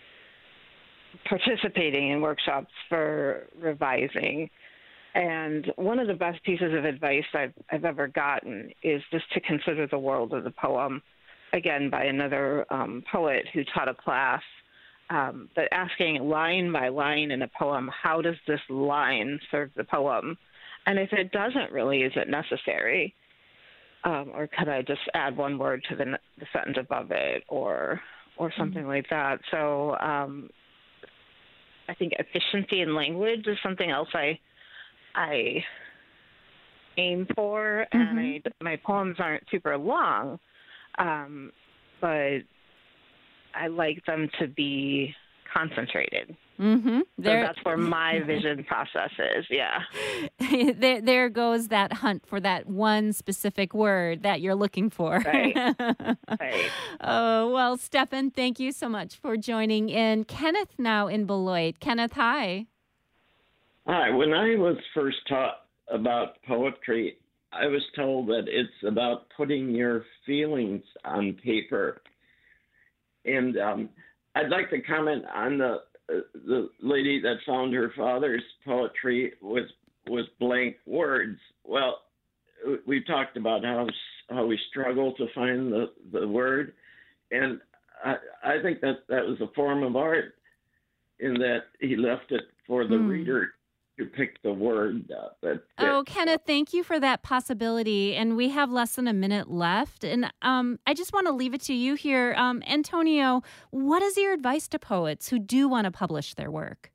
participating in workshops for revising. And one of the best pieces of advice I've, I've ever gotten is just to consider the world of the poem, again, by another um, poet who taught a class, um, but asking line by line in a poem, how does this line serve the poem? And if it doesn't really, is it necessary? Um, or could I just add one word to the, the sentence above it, or or something mm-hmm. like that? So um, I think efficiency in language is something else I I aim for, and mm-hmm. I, my poems aren't super long, um, but I like them to be concentrated. Mm-hmm. So that's where my vision process is, yeah. there, there goes that hunt for that one specific word that you're looking for. Right, right. Oh, well, Stefan, thank you so much for joining in. Kenneth now in Beloit. Kenneth, hi. Hi. When I was first taught about poetry, I was told that it's about putting your feelings on paper. And um, I'd like to comment on the uh, the lady that found her father's poetry was was blank words. Well, we talked about how how we struggle to find the, the word, and I, I think that that was a form of art in that he left it for the mm. reader to pick the word up. That, that, oh, Kenneth, thank you for that possibility. And we have less than a minute left. And um, I just want to leave it to you here. Um, Antonio, what is your advice to poets who do want to publish their work?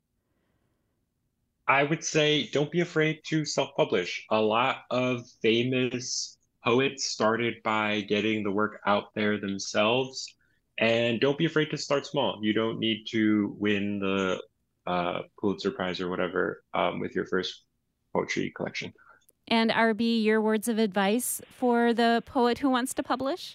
I would say don't be afraid to self-publish. A lot of famous poets started by getting the work out there themselves. And don't be afraid to start small. You don't need to win the uh, Pulitzer Prize or whatever um, with your first poetry collection. And R B, your words of advice for the poet who wants to publish?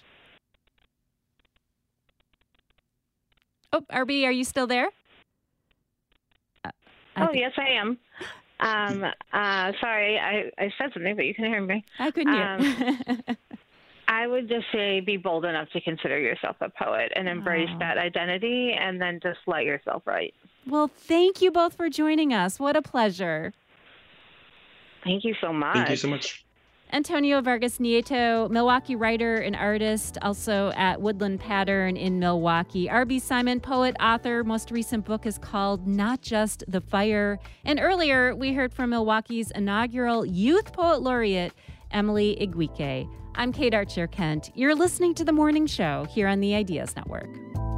Oh, R B, are you still there? Uh, oh, yes, I am. Um, uh, sorry, I, I said something, but you can hear me. I couldn't hear. Um, I would just say be bold enough to consider yourself a poet and embrace oh. that identity, and then just let yourself write. Well, thank you both for joining us. What a pleasure. Thank you so much. Thank you so much. Antonio Vargas Nieto, Milwaukee writer and artist, also at Woodland Pattern in Milwaukee. R B Simon, poet, author. Most recent book is called Not Just the Fire. And earlier, we heard from Milwaukee's inaugural Youth Poet Laureate, Emily Iguike. I'm Kate Archer-Kent. You're listening to The Morning Show here on the Ideas Network.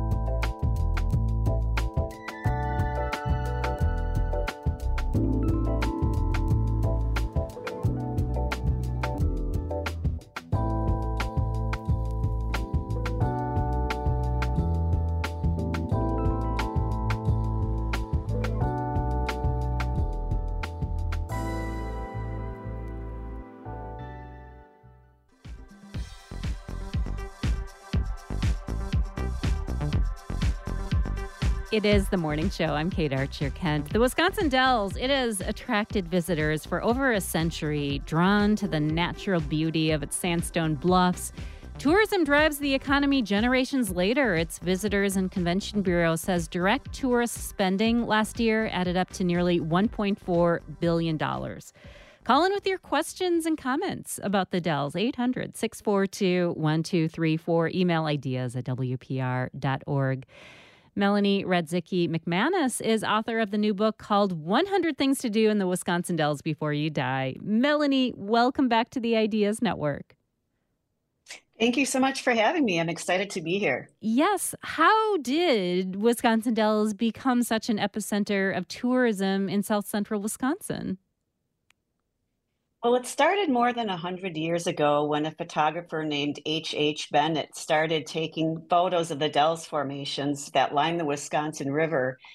It is The Morning Show. I'm Kate Archer-Kent. The Wisconsin Dells, it has attracted visitors for over a century, drawn to the natural beauty of its sandstone bluffs. Tourism drives the economy generations later. Its Visitors and Convention Bureau says direct tourist spending last year added up to nearly one point four billion dollars. Call in with your questions and comments about the Dells, eight hundred, six four two, one two three four. Email ideas at w p r dot org. Melanie Radzicki McManus is author of the new book called one hundred Things to Do in the Wisconsin Dells Before You Die. Melanie, welcome back to the Ideas Network. Thank you so much for having me. I'm excited to be here. Yes. How did Wisconsin Dells become such an epicenter of tourism in south central Wisconsin? Well, it started more than one hundred years ago when a photographer named H H Bennett started taking photos of the Dells formations that line the Wisconsin River.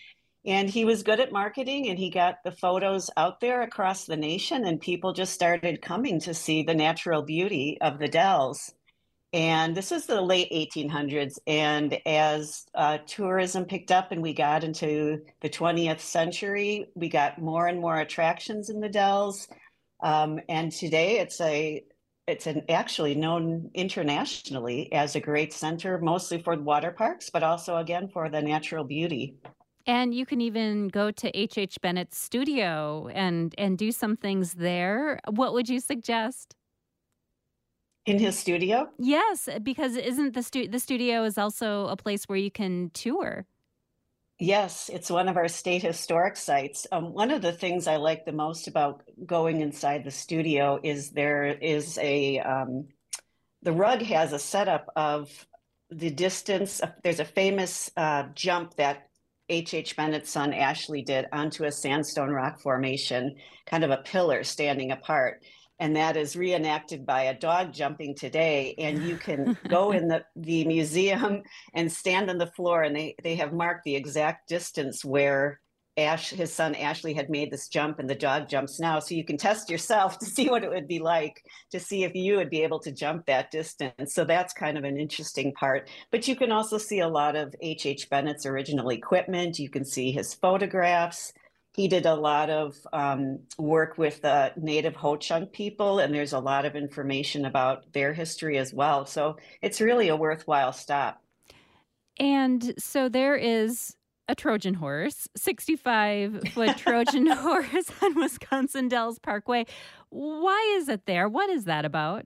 And he was good at marketing, and he got the photos out there across the nation, and people just started coming to see the natural beauty of the Dells. And this is the late eighteen hundreds. And as uh, tourism picked up and we got into the twentieth century, we got more and more attractions in the Dells. Um, and today it's a it's an actually known internationally as a great center, mostly for water parks, but also again for the natural beauty. And you can even go to H H. Bennett's studio and and do some things there. What would you suggest? In his studio? Yes, because isn't the stu- the studio is also a place where you can tour? Yes, it's one of our state historic sites. Um, one of the things I like the most about going inside the studio is there is a um, the rug has a setup of the distance. There's a famous uh, jump that H H. Bennett's son Ashley did onto a sandstone rock formation, kind of a pillar standing apart. And that is reenacted by a dog jumping today. And you can go in the, the museum and stand on the floor, and they, they have marked the exact distance where Ash, his son Ashley, had made this jump, and the dog jumps now. So you can test yourself to see what it would be like, to see if you would be able to jump that distance. So that's kind of an interesting part. But you can also see a lot of H H. Bennett's original equipment. You can see his photographs. He did a lot of um, work with the native Ho-Chunk people, and there's a lot of information about their history as well. So it's really a worthwhile stop. And so there is a Trojan horse, sixty-five foot Trojan horse on Wisconsin Dells Parkway. Why is it there? What is that about?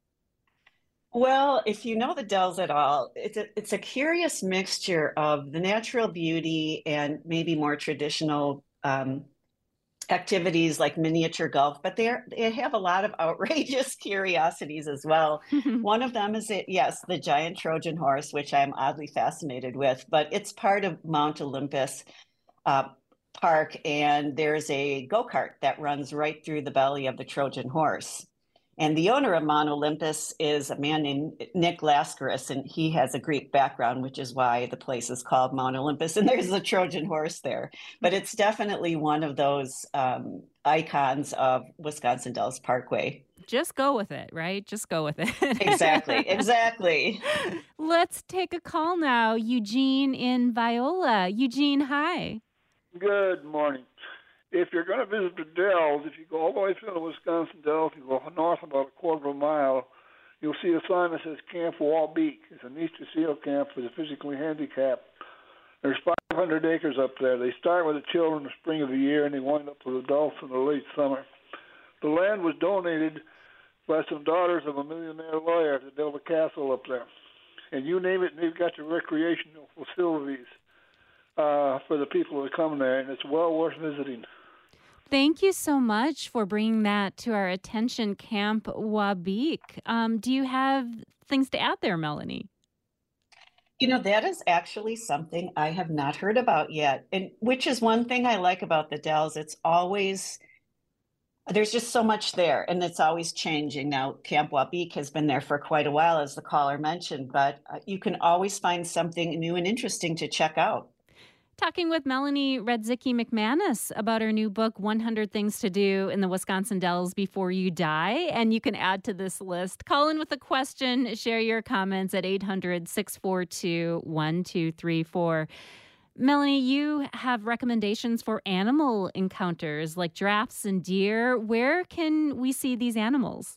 Well, if you know the Dells at all, it's a, it's a curious mixture of the natural beauty and maybe more traditional um, activities like miniature golf, but they they have a lot of outrageous curiosities as well. One of them is, it, yes, the giant Trojan horse, which I'm oddly fascinated with, but it's part of Mount Olympus uh, Park, and there's a go-kart that runs right through the belly of the Trojan horse. And the owner of Mount Olympus is a man named Nick Lascaris, and he has a Greek background, which is why the place is called Mount Olympus. And there's a Trojan horse there. But it's definitely one of those um, icons of Wisconsin Dells Parkway. Just go with it, right? Just go with it. Exactly, exactly. Let's take a call now. Eugene in Viola. Eugene, hi. Good morning. If you're going to visit the Dells, if you go all the way through the Wisconsin Dells, you go north about a quarter of a mile, you'll see a sign that says Camp Wabeek. It's an Easter SEAL camp for the physically handicapped. There's five hundred acres up there. They start with the children in the spring of the year, and they wind up with adults in the late summer. The land was donated by some daughters of a millionaire lawyer to build a castle up there. And you name it, and they've got the recreational facilities uh, for the people that come there, and it's well worth visiting. Thank you so much for bringing that to our attention, Camp Wabeek. Um, do you have things to add there, Melanie? You know, that is actually something I have not heard about yet, and which is one thing I like about the Dells. It's always, there's just so much there, and it's always changing. Now, Camp Wabeek has been there for quite a while, as the caller mentioned, but uh, you can always find something new and interesting to check out. Talking with Melanie Radzicki McManus about her new book, one hundred Things to Do in the Wisconsin Dells Before You Die. And you can add to this list. Call in with a question. Share your comments at eight hundred, six four two, one two three four. Melanie, you have recommendations for animal encounters like giraffes and deer. Where can we see these animals?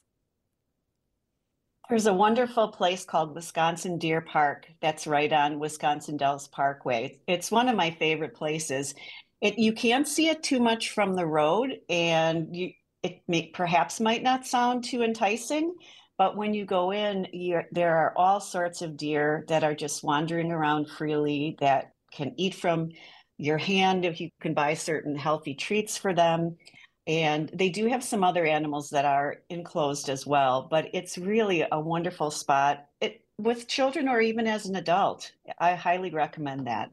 There's a wonderful place called Wisconsin Deer Park that's right on Wisconsin Dells Parkway. It's one of my favorite places. It, you can't see it too much from the road, and you, it may, perhaps might not sound too enticing, but when you go in, you're, there are all sorts of deer that are just wandering around freely that can eat from your hand if you can buy certain healthy treats for them. And they do have some other animals that are enclosed as well, but it's really a wonderful spot it, with children or even as an adult. I highly recommend that.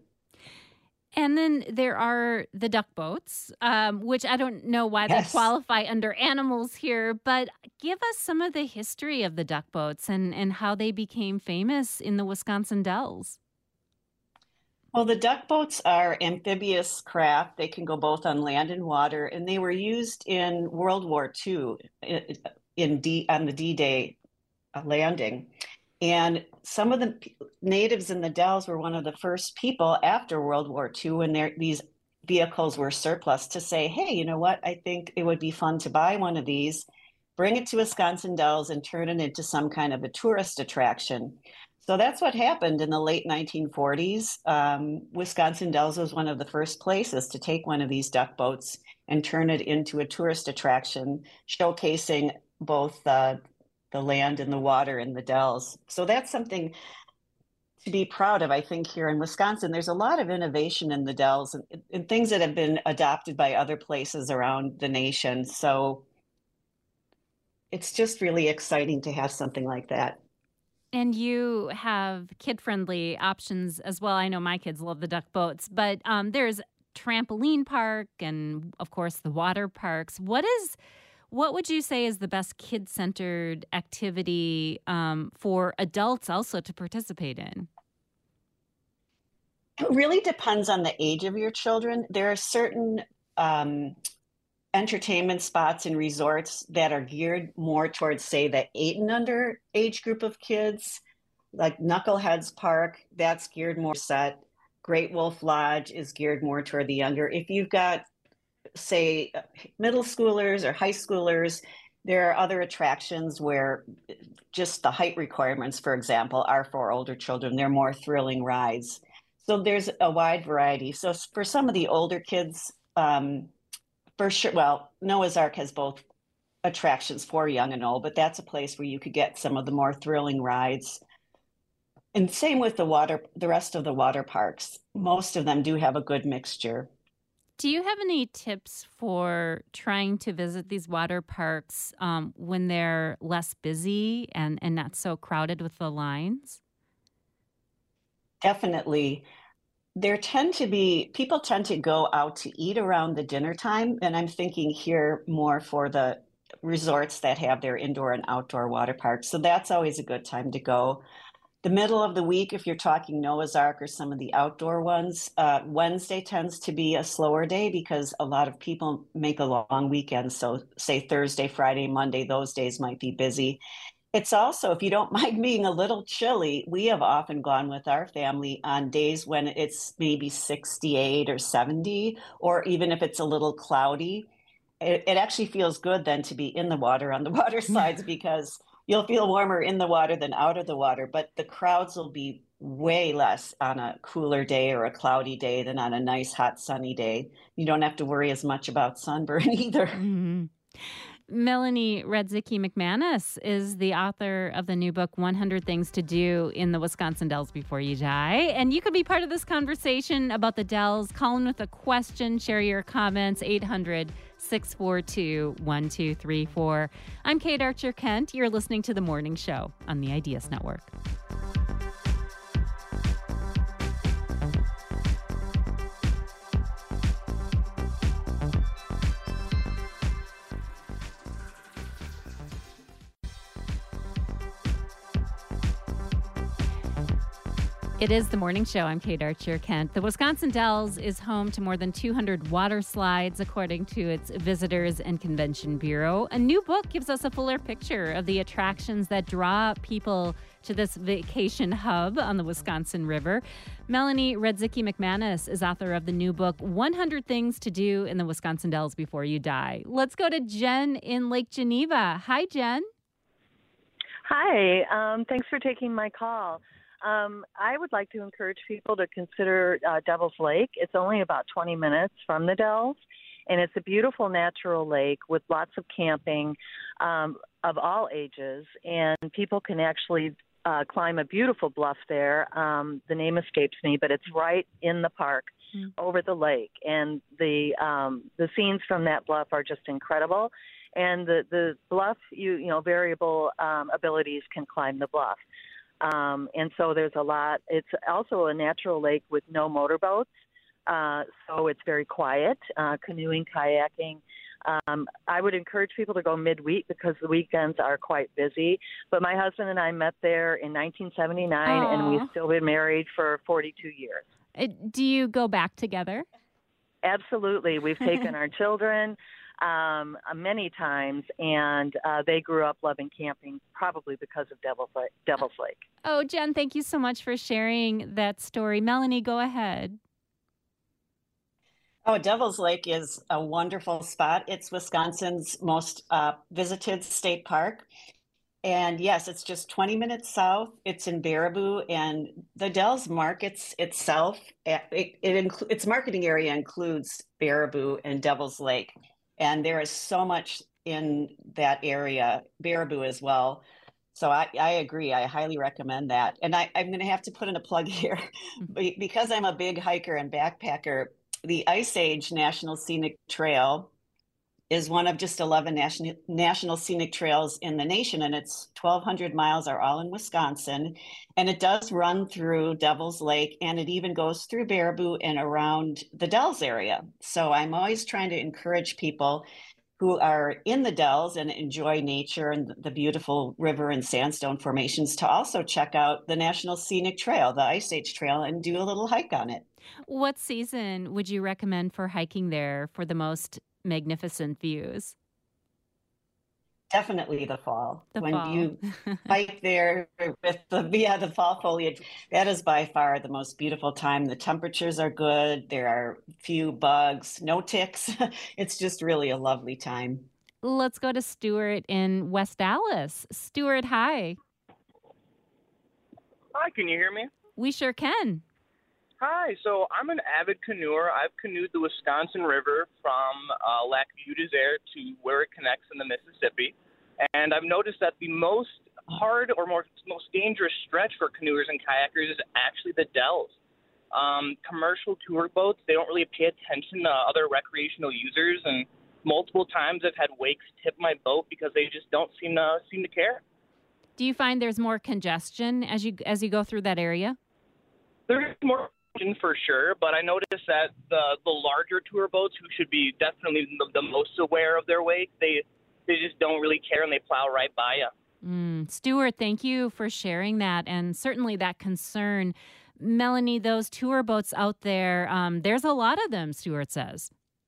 And then there are the duck boats, um, which I don't know why Yes. they qualify under animals here, but give us some of the history of the duck boats and, and how they became famous in the Wisconsin Dells. Well, the duck boats are amphibious craft. They can go both on land and water, and they were used in World War Two in, in D, on the D-Day landing. And some of the natives in the Dells were one of the first people after World War Two, when these vehicles were surplus, to say, hey, you know what? I think it would be fun to buy one of these, bring it to Wisconsin Dells, and turn it into some kind of a tourist attraction. So that's what happened in the late nineteen forties. Um, Wisconsin Dells was one of the first places to take one of these duck boats and turn it into a tourist attraction, showcasing both uh, the land and the water in the Dells. So that's something to be proud of, I think, here in Wisconsin. There's a lot of innovation in the Dells and, and things that have been adopted by other places around the nation. So it's just really exciting to have something like that. And you have kid-friendly options as well. I know my kids love the duck boats, but um, there's trampoline park and, of course, the water parks. What is, what would you say is the best kid-centered activity um, for adults also to participate in? It really depends on the age of your children. There are certain um, entertainment spots and resorts that are geared more towards, say, the eight and under age group of kids, like Knuckleheads Park, that's geared more set. Great Wolf Lodge is geared more toward the younger. If you've got, say, middle schoolers or high schoolers, there are other attractions where just the height requirements, for example, are for older children. They're more thrilling rides. So there's a wide variety. So for some of the older kids, um, for sure, well, Noah's Ark has both attractions for young and old, but that's a place where you could get some of the more thrilling rides. And same with the water, the rest of the water parks. Most of them do have a good mixture. Do you have any tips for trying to visit these water parks um, when they're less busy and, and not so crowded with the lines? Definitely. There tend to be, people tend to go out to eat around the dinner time. And I'm thinking here more for the resorts that have their indoor and outdoor water parks. So that's always a good time to go. The middle of the week, if you're talking Noah's Ark or some of the outdoor ones, uh, Wednesday tends to be a slower day because a lot of people make a long weekend. So say Thursday, Friday, Monday, those days might be busy. It's also, if you don't mind being a little chilly, we have often gone with our family on days when it's maybe sixty-eight or seventy, or even if it's a little cloudy. It, it actually feels good then to be in the water on the water slides because you'll feel warmer in the water than out of the water, but the crowds will be way less on a cooler day or a cloudy day than on a nice, hot, sunny day. You don't have to worry as much about sunburn either. Mm-hmm. Melanie Radzicki McManus is the author of the new book, one hundred Things to Do in the Wisconsin Dells Before You Die. And you could be part of this conversation about the Dells. Call in with a question, share your comments, eight hundred, six four two, one two three four. I'm Kate Archer Kent. You're listening to The Morning Show on the Ideas Network. It is The Morning Show. I'm Kate Archer Kent. The Wisconsin Dells is home to more than two hundred water slides, according to its Visitors and Convention Bureau. A new book gives us a fuller picture of the attractions that draw people to this vacation hub on the Wisconsin River. Melanie Radzicki McManus is author of the new book, one hundred Things to Do in the Wisconsin Dells Before You Die. Let's go to Jen in Lake Geneva. Hi, Jen. Hi. Um, thanks for taking my call. Um, I would like to encourage people to consider uh, Devil's Lake. It's only about twenty minutes from the Dells, and it's a beautiful natural lake with lots of camping um, of all ages, and people can actually uh, climb a beautiful bluff there. Um, the name escapes me, but it's right in the park mm. over the lake, and the um, the scenes from that bluff are just incredible. And the, the bluff, you you know, variable um, abilities can climb the bluff. Um, and so there's a lot. It's also a natural lake with no motorboats, uh, so it's very quiet, uh, canoeing, kayaking. Um, I would encourage people to go midweek because the weekends are quite busy. But my husband and I met there in nineteen seventy-nine, Aww. And we've still been married for forty-two years. Uh, Do you go back together? Absolutely. We've taken our children um, uh, many times, and uh, they grew up loving camping, probably because of Devil's Lake. Devil's Lake. Oh, Jen, thank you so much for sharing that story. Melanie, go ahead. Oh, Devil's Lake is a wonderful spot. It's Wisconsin's most uh, visited state park. And yes, it's just twenty minutes south. It's in Baraboo, and the Dells markets itself, it, it inclu- its marketing area includes Baraboo and Devil's Lake. And there is so much in that area, Baraboo as well. So I, I agree. I highly recommend that. And I, I'm going to have to put in a plug here. Be- because I'm a big hiker and backpacker, the Ice Age National Scenic Trail is one of just eleven national, national scenic trails in the nation, and it's twelve hundred miles are all in Wisconsin. And it does run through Devil's Lake, and it even goes through Baraboo and around the Dells area. So I'm always trying to encourage people who are in the Dells and enjoy nature and the beautiful river and sandstone formations to also check out the National Scenic Trail, the Ice Age Trail, and do a little hike on it. What season would you recommend for hiking there for the most magnificent views? Definitely the fall. The when fall. you hike there with the yeah the fall foliage, that is by far the most beautiful time. The temperatures are good. There are few bugs, no ticks. It's just really a lovely time. Let's go to Stuart in West Dallas. Stuart, hi. Hi, can you hear me? We sure can. Hi, so I'm an avid canoer. I've canoed the Wisconsin River from uh, Lac Vieux Desert to where it connects in the Mississippi. And I've noticed that the most hard or more, most dangerous stretch for canoers and kayakers is actually the Dells. Um, commercial tour boats, they don't really pay attention to other recreational users. And multiple times I've had wakes tip my boat because they just don't seem to, seem to care. Do you find there's more congestion as you as you go through that area? There's more for sure, but I noticed that the the larger tour boats, who should be definitely the, the most aware of their wake, they they just don't really care and they plow right by you. Mm. Stuart, thank you for sharing that, and certainly that concern. Melanie, those tour boats out there, um, there's a lot of them, Stuart says.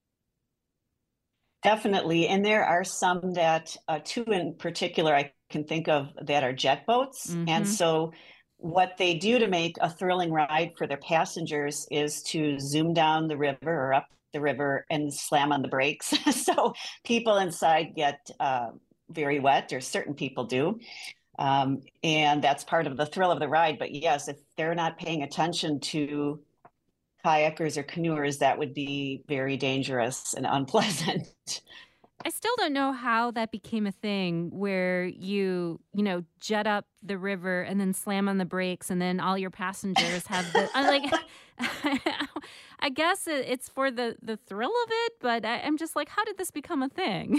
Definitely, and there are some that uh, two in particular I can think of that are jet boats, Mm-hmm. and so what they do to make a thrilling ride for their passengers is to zoom down the river or up the river and slam on the brakes. So people inside get uh, very wet, or certain people do. Um, and that's part of the thrill of the ride. But yes, if they're not paying attention to kayakers or canoers, that would be very dangerous and unpleasant. I still don't know how that became a thing where you, you know, jet up the river and then slam on the brakes and then all your passengers have the, I'm like, I guess it's for the, the thrill of it, but I, I'm just like, how did this become a thing?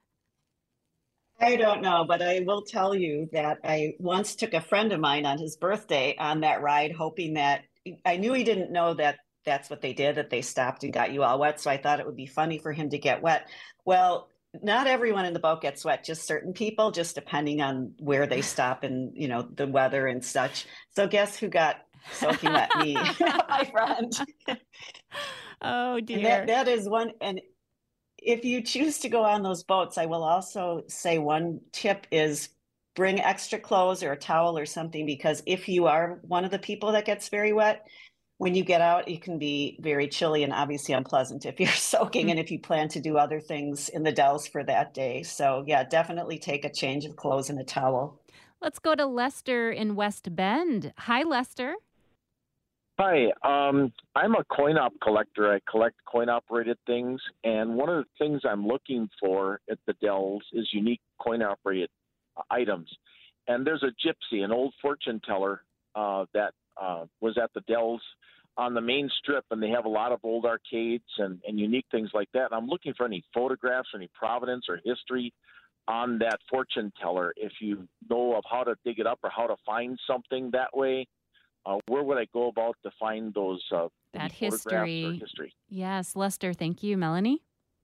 I don't know, but I will tell you that I once took a friend of mine on his birthday on that ride, hoping that, I knew he didn't know that that's what they did, that they stopped and got you all wet. So I thought it would be funny for him to get wet. Well, not everyone in the boat gets wet, just certain people, just depending on where they stop and, you know, the weather and such. So guess who got soaking wet? Me, my friend. Oh, dear. And that, that is one. And if you choose to go on those boats, I will also say one tip is bring extra clothes or a towel or something, because if you are one of the people that gets very wet, when you get out, it can be very chilly and obviously unpleasant if you're soaking mm-hmm. and if you plan to do other things in the Dells for that day. So yeah, definitely take a change of clothes and a towel. Let's go to Lester in West Bend. Hi, Lester. Hi, um, I'm a coin op collector. I collect coin operated things. And one of the things I'm looking for at the Dells is unique coin operated items. And there's a gypsy, an old fortune teller uh, that uh, was at the Dells on the main strip, and they have a lot of old arcades and, and unique things like that. And I'm looking for any photographs or any provenance or history on that fortune teller. If you know of how to dig it up or how to find something that way, uh, where would I go about to find those uh, that history. history? history? Yes, Lester, thank you. Melanie?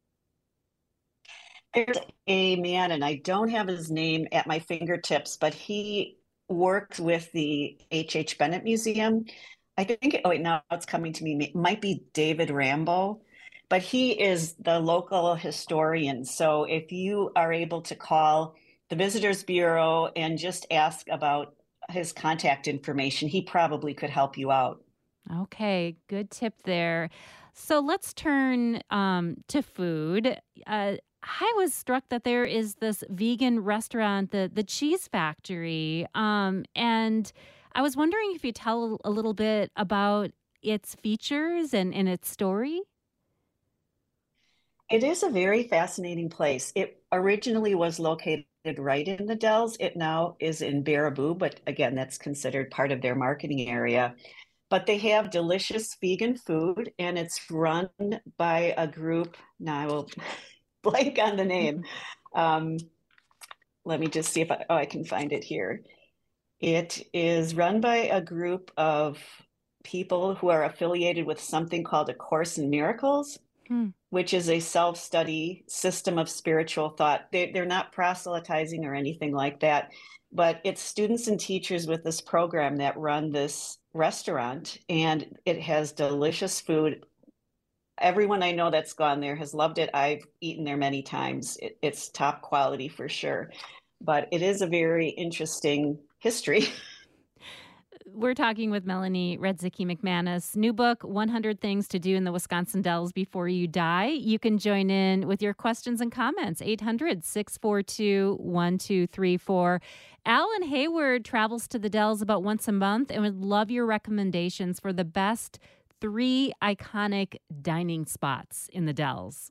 There's a man, and I don't have his name at my fingertips, but he worked with the H H Bennett Museum. I I think, oh, wait, now it's coming to me. It might be David Rambo, but he is the local historian. So if you are able to call the Visitors Bureau and just ask about his contact information, he probably could help you out. Okay, good tip there. So let's turn um, to food. Uh, I was struck that there is this vegan restaurant, the the Cheese Factory, um, and I was wondering if you tell a little bit about its features and, and its story. It is a very fascinating place. It originally was located right in the Dells. It now is in Baraboo, but again, that's considered part of their marketing area. But they have delicious vegan food, and it's run by a group. Now I will blank on the name. Um, let me just see if I, oh, I can find it here. It is run by a group of people who are affiliated with something called A Course in Miracles, hmm. which is a self-study system of spiritual thought. They, they're not proselytizing or anything like that, but it's students and teachers with this program that run this restaurant, and it has delicious food. Everyone I know that's gone there has loved it. I've eaten there many times. It, it's top quality for sure, but it is a very interesting history. We're talking with Melanie Redzicki McManus. New book, one hundred Things to Do in the Wisconsin Dells Before You Die. You can join in with your questions and comments, eight hundred, six four two, one two three four. Alan Hayward travels to the Dells about once a month and would love your recommendations for the best three iconic dining spots in the Dells.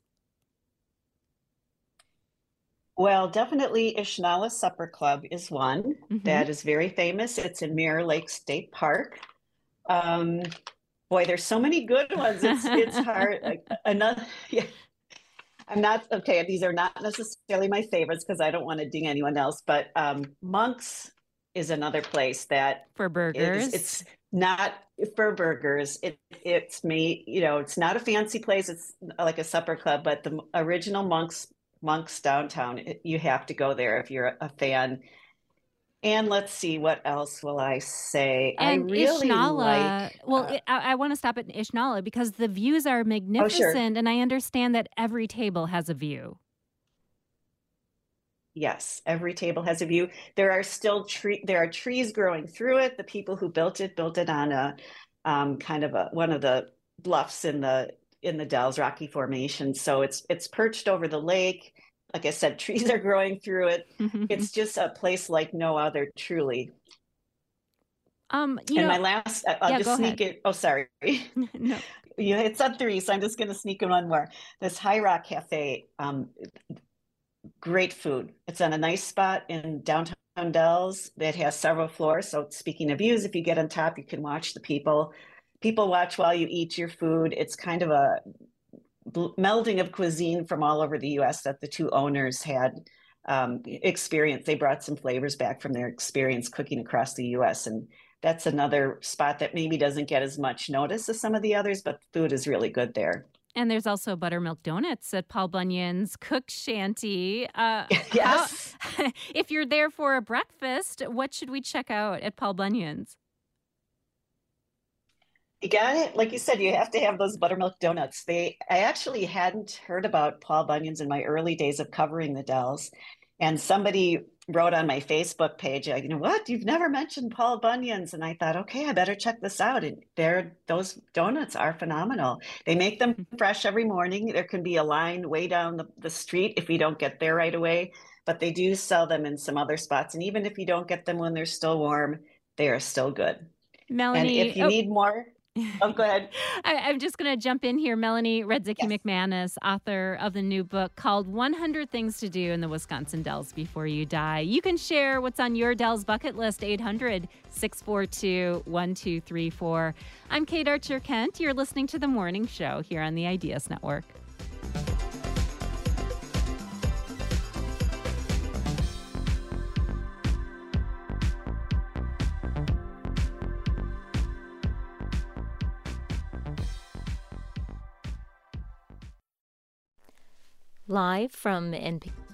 Well, definitely Ishnala Supper Club is one mm-hmm. that is very famous. It's in Mirror Lake State Park. Um, boy, there's so many good ones. It's it's hard. Like, another, yeah. I'm not okay. These are not necessarily my favorites because I don't want to ding anyone else. But um, Monk's is another place that for burgers. It's, it's not for burgers. It it's me. You know, it's not a fancy place. It's like a supper club, but the original Monk's. Monk's downtown. You have to go there if you're a fan. And let's see, what else will I say? And I really Ishnala, like. Well, uh, I, I want to stop at Ishnala because the views are magnificent, oh, sure. and I understand that every table has a view. Yes, every table has a view. There are still tree. There are trees growing through it. The people who built it built it on a um, kind of a one of the bluffs in the. in the Dells Rocky Formation. So it's it's perched over the lake. Like I said, trees are growing through it. It's just a place like no other, truly. Um, you and know, my last, I'll yeah, just sneak ahead. it. Oh, sorry. No. Yeah, it's on three, so I'm just going to sneak in one more. This High Rock Cafe, um, great food. It's on a nice spot in downtown Dells that has several floors. So speaking of views, if you get on top, you can watch the people. People watch while you eat your food. It's kind of a melding of cuisine from all over the U S that the two owners had um, experienced. They brought some flavors back from their experience cooking across the U S. And that's another spot that maybe doesn't get as much notice as some of the others, but food is really good there. And there's also Buttermilk Donuts at Paul Bunyan's Cook Shanty. Uh, yes. How, if you're there for a breakfast, what should we check out at Paul Bunyan's? You got it. Like you said, you have to have those buttermilk donuts. They, I actually hadn't heard about Paul Bunyan's in my early days of covering the Dells. And somebody wrote on my Facebook page, you know, what? You've never mentioned Paul Bunyan's. And I thought, okay, I better check this out. And they're, those donuts are phenomenal. They make them fresh every morning. There can be a line way down the, the street if you don't get there right away. But they do sell them in some other spots. And even if you don't get them when they're still warm, they are still good. Melanie, and if you oh. need more... Oh, go ahead. I, I'm just going to jump in here. Melanie Redzicki yes. McManus, author of the new book called one hundred Things to Do in the Wisconsin Dells Before You Die. You can share what's on your Dells bucket list, eight hundred, six four two, one two three four. I'm Kate Archer-Kent. You're listening to The Morning Show here on the Ideas Network. Live from N P R.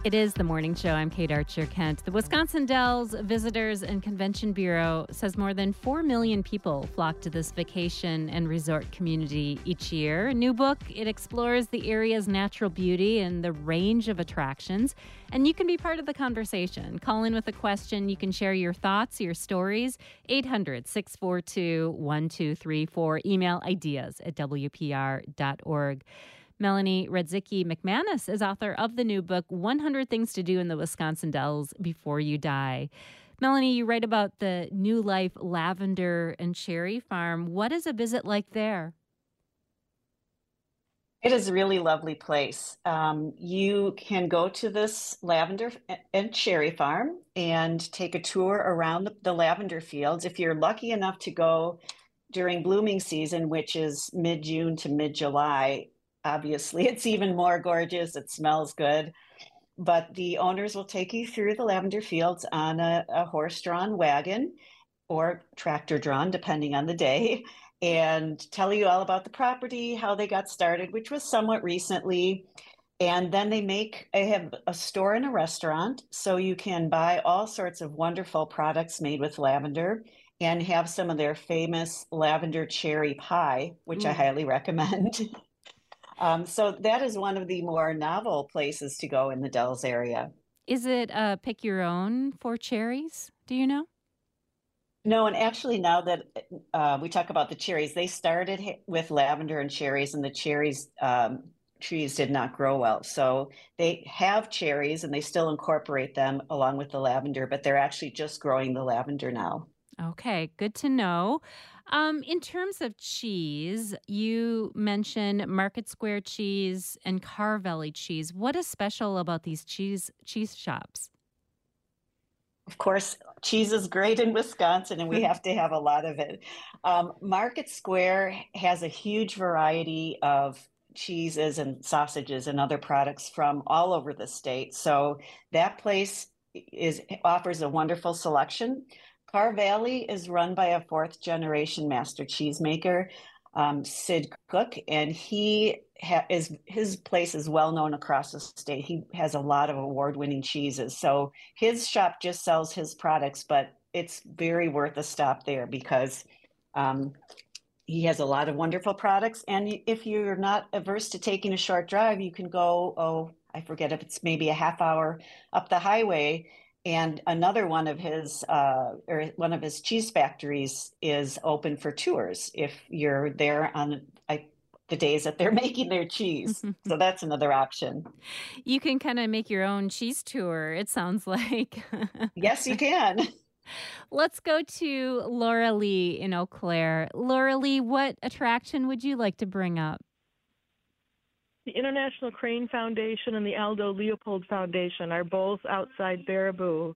It is the morning show. I'm Kate Archer-Kent. The Wisconsin Dells Visitors and Convention Bureau says more than four million people flock to this vacation and resort community each year. A new book, it explores the area's natural beauty and the range of attractions. And you can be part of the conversation. Call in with a question. You can share your thoughts, your stories. eight hundred, six four two, one two three four. Email ideas at w p r dot org. Melanie Radzicki McManus is author of the new book, one hundred Things to Do in the Wisconsin Dells Before You Die. Melanie, you write about the New Life Lavender and Cherry Farm. What is a visit like there? It is a really lovely place. Um, you can go to this lavender and cherry farm and take a tour around the, the lavender fields. If you're lucky enough to go during blooming season, which is mid-June to mid-July, obviously, it's even more gorgeous. It smells good. But the owners will take you through the lavender fields on a, a horse-drawn wagon or tractor-drawn, depending on the day, and tell you all about the property, how they got started, which was somewhat recently. And then they make, they have a store and a restaurant, so you can buy all sorts of wonderful products made with lavender and have some of their famous lavender cherry pie, which mm. I highly recommend. Um, so that is one of the more novel places to go in the Dells area. Is it uh, pick your own for cherries? Do you know? No, and actually now that uh, we talk about the cherries, they started with lavender and cherries, and the cherries um, trees did not grow well. So they have cherries and they still incorporate them along with the lavender, but they're actually just growing the lavender now. Okay, good to know. Um, in terms of cheese, you mentioned Market Square cheese and Carr Valley cheese. What is special about these cheese cheese shops? Of course, cheese is great in Wisconsin, and we have to have a lot of it. Um, Market Square has a huge variety of cheeses and sausages and other products from all over the state. So that place is offers a wonderful selection. Carr Valley is run by a fourth generation master cheesemaker, um, Sid Cook, and he ha- is his place is well known across the state. He has a lot of award winning cheeses. So his shop just sells his products, but it's very worth a stop there because um, he has a lot of wonderful products. And if you're not averse to taking a short drive, you can go, oh, I forget if it's maybe a half hour up the highway. And another one of his uh, or one of his cheese factories is open for tours if you're there on I, the days that they're making their cheese. So that's another option. You can kind of make your own cheese tour, it sounds like. Yes, you can. Let's go to Laura Lee in Eau Claire. Laura Lee, what attraction would you like to bring up? The International Crane Foundation and the Aldo Leopold Foundation are both outside Baraboo.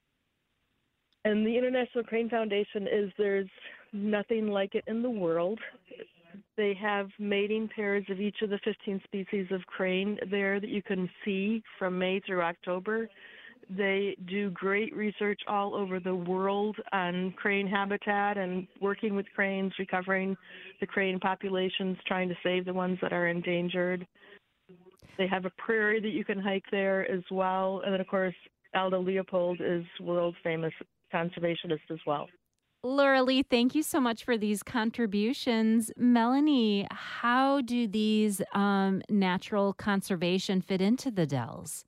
And the International Crane Foundation is, there's nothing like it in the world. They have mating pairs of each of the fifteen species of crane there that you can see from May through October. They do great research all over the world on crane habitat and working with cranes, recovering the crane populations, trying to save the ones that are endangered. They have a prairie that you can hike there as well. And then, of course, Aldo Leopold is world famous conservationist as well. Laura Lee, thank you so much for these contributions. Melanie, how do these um, natural conservation fit into the Dells?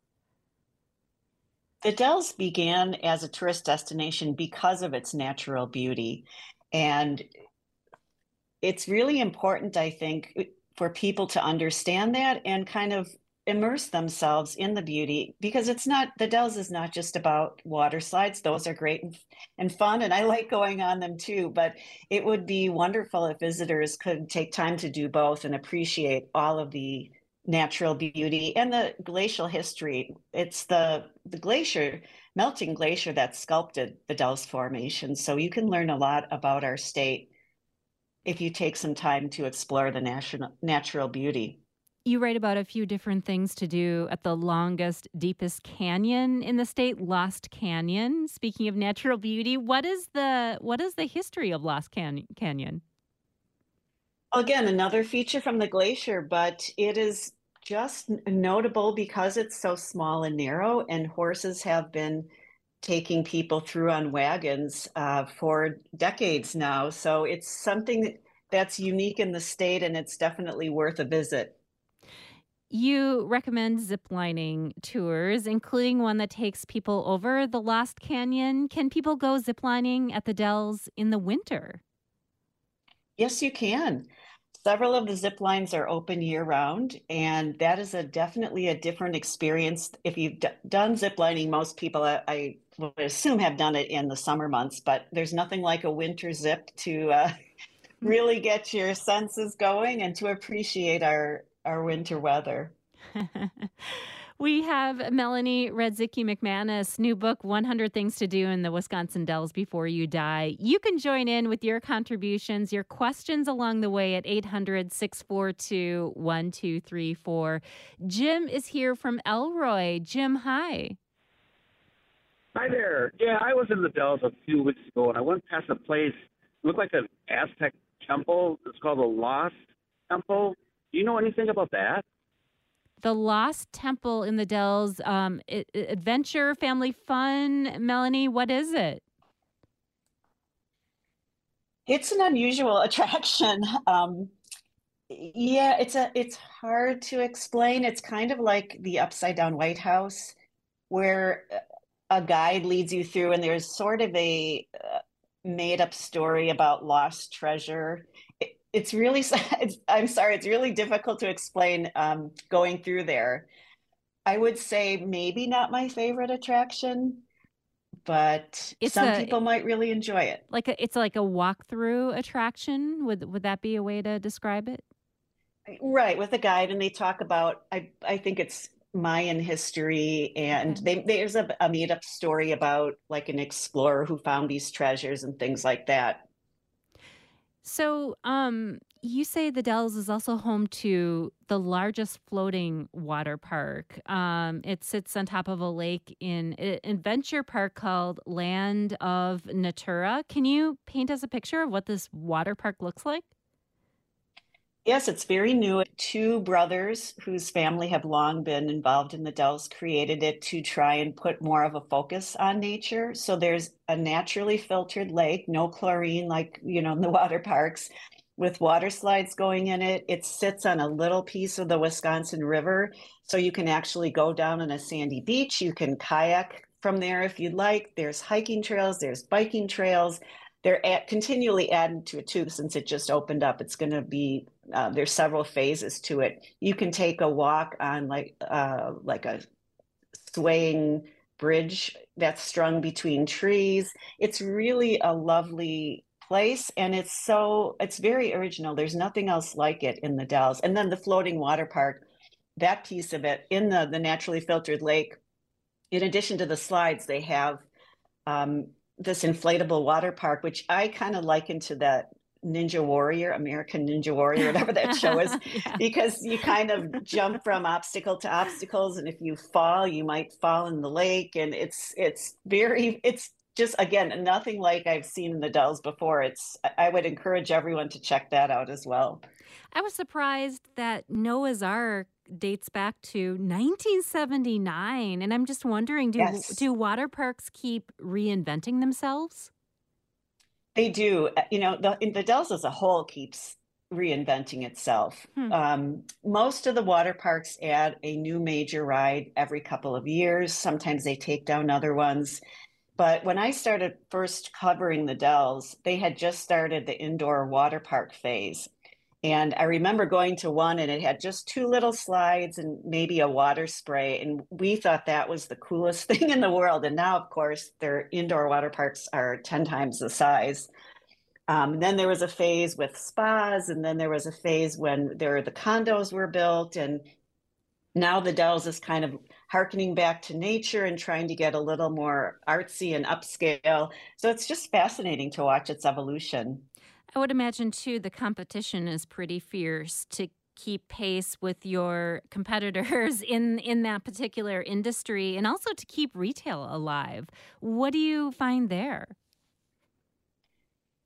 The Dells began as a tourist destination because of its natural beauty. And it's really important, I think, for people to understand that and kind of immerse themselves in the beauty, because it's not, the Dells is not just about water slides. Those are great and, and fun, and I like going on them too, but it would be wonderful if visitors could take time to do both and appreciate all of the natural beauty and the glacial history. It's the, the glacier, melting glacier that sculpted the Dells Formation. So you can learn a lot about our state if you take some time to explore the national, natural beauty. You write about a few different things to do at the longest, deepest canyon in the state, Lost Canyon. Speaking of natural beauty, what is the what is the history of Lost Can- Canyon? Again, another feature from the glacier, but it is just n- notable because it's so small and narrow, and horses have been taking people through on wagons uh, for decades now. So it's something that's unique in the state, and it's definitely worth a visit. You recommend ziplining tours, including one that takes people over the Lost Canyon. Can people go ziplining at the Dells in the winter? Yes, you can. Several of the zip lines are open year round, and that is a definitely a different experience. If you've d- done zip lining, most people I, I would assume have done it in the summer months, but there's nothing like a winter zip to uh, really get your senses going and to appreciate our our winter weather. We have Melanie Radzicki McManus' new book, one hundred Things to Do in the Wisconsin Dells Before You Die. You can join in with your contributions, your questions along the way at eight hundred, six four two, one two three four. Jim is here from Elroy. Jim, hi. Hi there. Yeah, I was in the Dells a few weeks ago, and I went past a place. It looked like an Aztec temple. It's called the Lost Temple. Do you know anything about that? The Lost Temple in the Dells, um, i- i- adventure, family fun. Melanie, what is it? It's an unusual attraction. Um, yeah, it's a it's hard to explain. It's kind of like the Upside Down White House, where a guide leads you through, and there's sort of a uh, made up story about lost treasure. It, it's really, it's, I'm sorry, it's really difficult to explain um, going through there. I would say maybe not my favorite attraction, but It's some a people might really enjoy it. like a, it's like a walkthrough attraction. Would would that be a way to describe it? Right, with a guide, and they talk about, I I think it's Mayan history, and they there's a, a made up story about like an explorer who found these treasures and things like that. So, um, you say the Dells is also home to the largest floating water park. Um, it sits on top of a lake in an adventure park called Land of Natura. Can you paint us a picture of what this water park looks like? Yes, it's very new. Two brothers whose family have long been involved in the Dells created it to try and put more of a focus on nature. So there's a naturally filtered lake, no chlorine like, you know, in the water parks, with water slides going in it. It sits on a little piece of the Wisconsin River. So you can actually go down on a sandy beach. You can kayak from there if you'd like. There's hiking trails, there's biking trails. They're at, continually adding to it too, since it just opened up. It's going to be uh, there's several phases to it. You can take a walk on like uh, like a swaying bridge that's strung between trees. It's really a lovely place, and it's so it's very original. There's nothing else like it in the Dells. And then the floating water park, that piece of it in the the naturally filtered lake. In addition to the slides, they have um, this inflatable water park, which I kind of liken to that Ninja Warrior, American Ninja Warrior, whatever that show is, Yeah. because you kind of jump from obstacle to obstacles, and if you fall, you might fall in the lake, and it's it's very it's just again nothing like I've seen in the Dells before. It's I would encourage everyone to check that out as well. I was surprised that Noah's Ark dates back to nineteen seventy-nine, and I'm just wondering, do Yes. do water parks keep reinventing themselves? They do. Uh, You know, the the Dells as a whole keeps reinventing itself. Hmm. Um, most of the water parks add a new major ride every couple of years. Sometimes they take down other ones. But when I started first covering the Dells, they had just started the indoor water park phase. And I remember going to one, and it had just two little slides and maybe a water spray. And we thought that was the coolest thing in the world. And now, of course, their indoor water parks are ten times the size. Um, then there was a phase with spas, and then there was a phase when there the condos were built. And now the Dells is kind of harkening back to nature and trying to get a little more artsy and upscale. So it's just fascinating to watch its evolution. I would imagine, too, the competition is pretty fierce to keep pace with your competitors in, in that particular industry, and also to keep retail alive. What do you find there?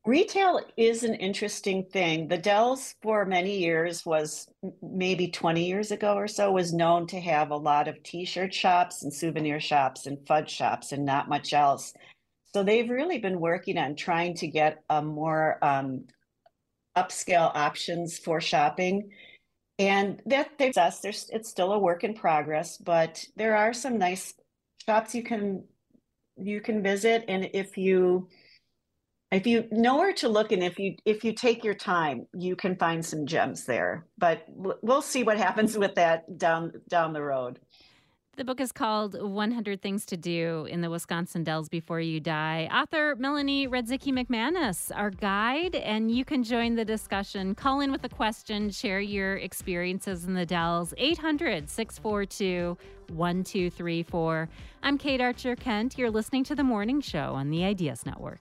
Retail is an interesting thing. The Dells for many years was maybe twenty years ago or so was known to have a lot of t-shirt shops and souvenir shops and fudge shops and not much else. So they've really been working on trying to get a more um, upscale options for shopping. And that there's us, there's it's still a work in progress, but there are some nice shops you can you can visit. And if you If you know where to look and if you if you take your time, you can find some gems there. But we'll see what happens with that down down the road. The book is called one hundred Things to Do in the Wisconsin Dells Before You Die. Author Melanie Radzicki McManus, our guide, and you can join the discussion. Call in with a question, share your experiences in the Dells. eight hundred, six four two, one two three four. I'm Kate Archer Kent. You're listening to The Morning Show on the Ideas Network.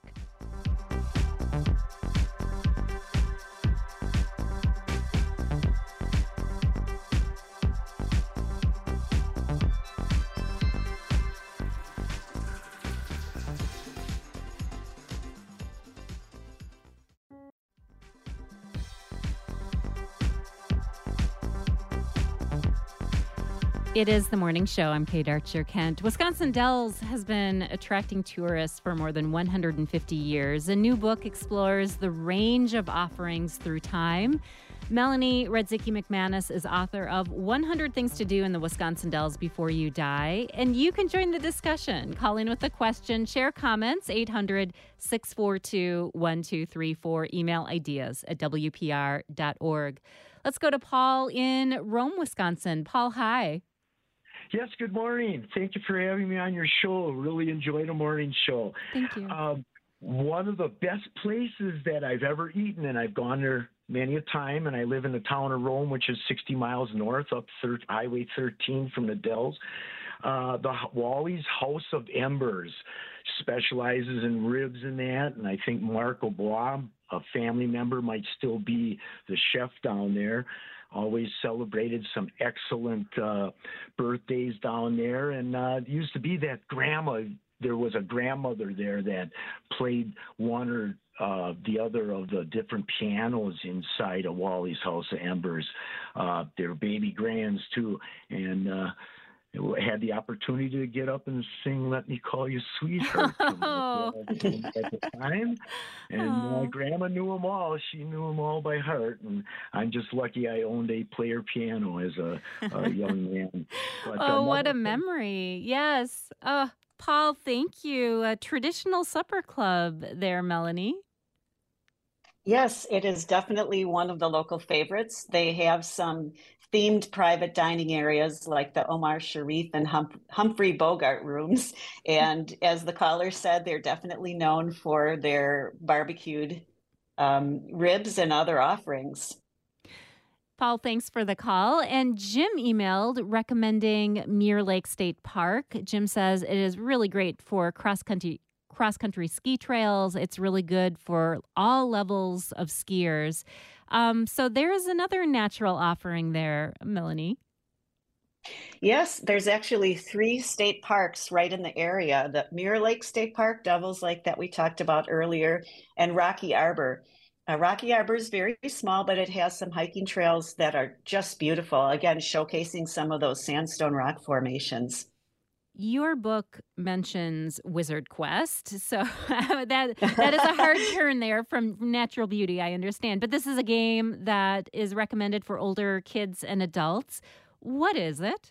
It is The Morning Show. I'm Kate Archer Kent. Wisconsin Dells has been attracting tourists for more than one hundred fifty years. A new book explores the range of offerings through time. Melanie Radzicki McManus is author of one hundred Things to Do in the Wisconsin Dells Before You Die. And you can join the discussion. Call in with a question, share comments, eight hundred, six four two, one two three four. Email ideas at w p r dot org. Let's go to Paul in Rome, Wisconsin. Paul, hi. Yes, good morning. Thank you for having me on your show. Really enjoyed the morning show. Thank you. Um, one of the best places that I've ever eaten, and I've gone there many a time, and I live in the town of Rome, which is sixty miles north up thir- Highway thirteen from the Dells. Uh, the Wally's House of Embers specializes in ribs and that, and I think Mark O'Bois, a family member, might still be the chef down there. Always celebrated some excellent uh, birthdays down there. And uh, it used to be that grandma, there was a grandmother there that played one or uh, the other of the different pianos inside of Wally's House of Embers. Uh, they were baby grands, too. And uh, had the opportunity to get up and sing "Let Me Call You Sweetheart" oh. at the time, and uh, Grandma knew them all. She knew them all by heart, and I'm just lucky I owned a player piano as a, a young man. But, oh, uh, what a memory! Yes, uh, Paul, thank you. A traditional supper club there, Melanie. Yes, it is definitely one of the local favorites. They have some themed private dining areas like the Omar Sharif and hum- Humphrey Bogart rooms. And as the caller said, they're definitely known for their barbecued um, ribs and other offerings. Paul, thanks for the call. And Jim emailed recommending Mirror Lake State Park. Jim says it is really great for cross-country cross-country ski trails. It's really good for all levels of skiers. Um, so there is another natural offering there, Melanie. Yes, there's actually three state parks right in the area. The Mirror Lake State Park, Devil's Lake that we talked about earlier, and Rocky Arbor. Uh, Rocky Arbor is very small, but it has some hiking trails that are just beautiful. Again, showcasing some of those sandstone rock formations. Your book mentions Wizard Quest, so that that is a hard turn there from Natural Beauty, I understand. But this is a game that is recommended for older kids and adults. What is it?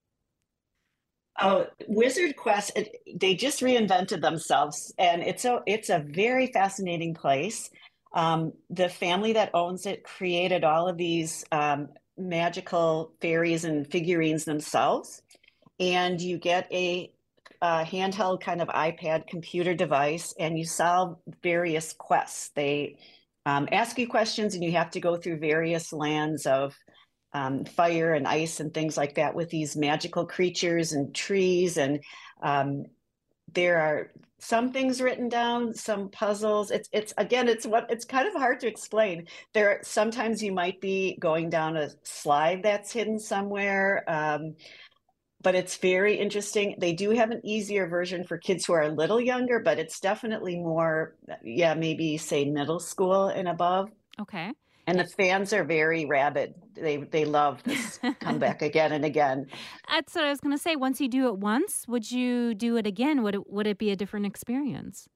Oh, Wizard Quest, it, they just reinvented themselves, and it's a, it's a very fascinating place. Um, the family that owns it created all of these um, magical fairies and figurines themselves. And you get a, a handheld kind of iPad computer device, and you solve various quests. They um, ask you questions, and you have to go through various lands of um, fire and ice and things like that with these magical creatures and trees. And um, there are some things written down, some puzzles. It's it's again, it's what it's kind of hard to explain. There sometimes you might be going down a slide that's hidden somewhere. Um, but it's very interesting. They do have an easier version for kids who are a little younger, but it's definitely more, yeah, maybe say middle school and above. Okay. And the fans are very rabid. They they love this come back again and again. That's what I was going to say. Once you do it once, would you do it again? Would it, would it be a different experience?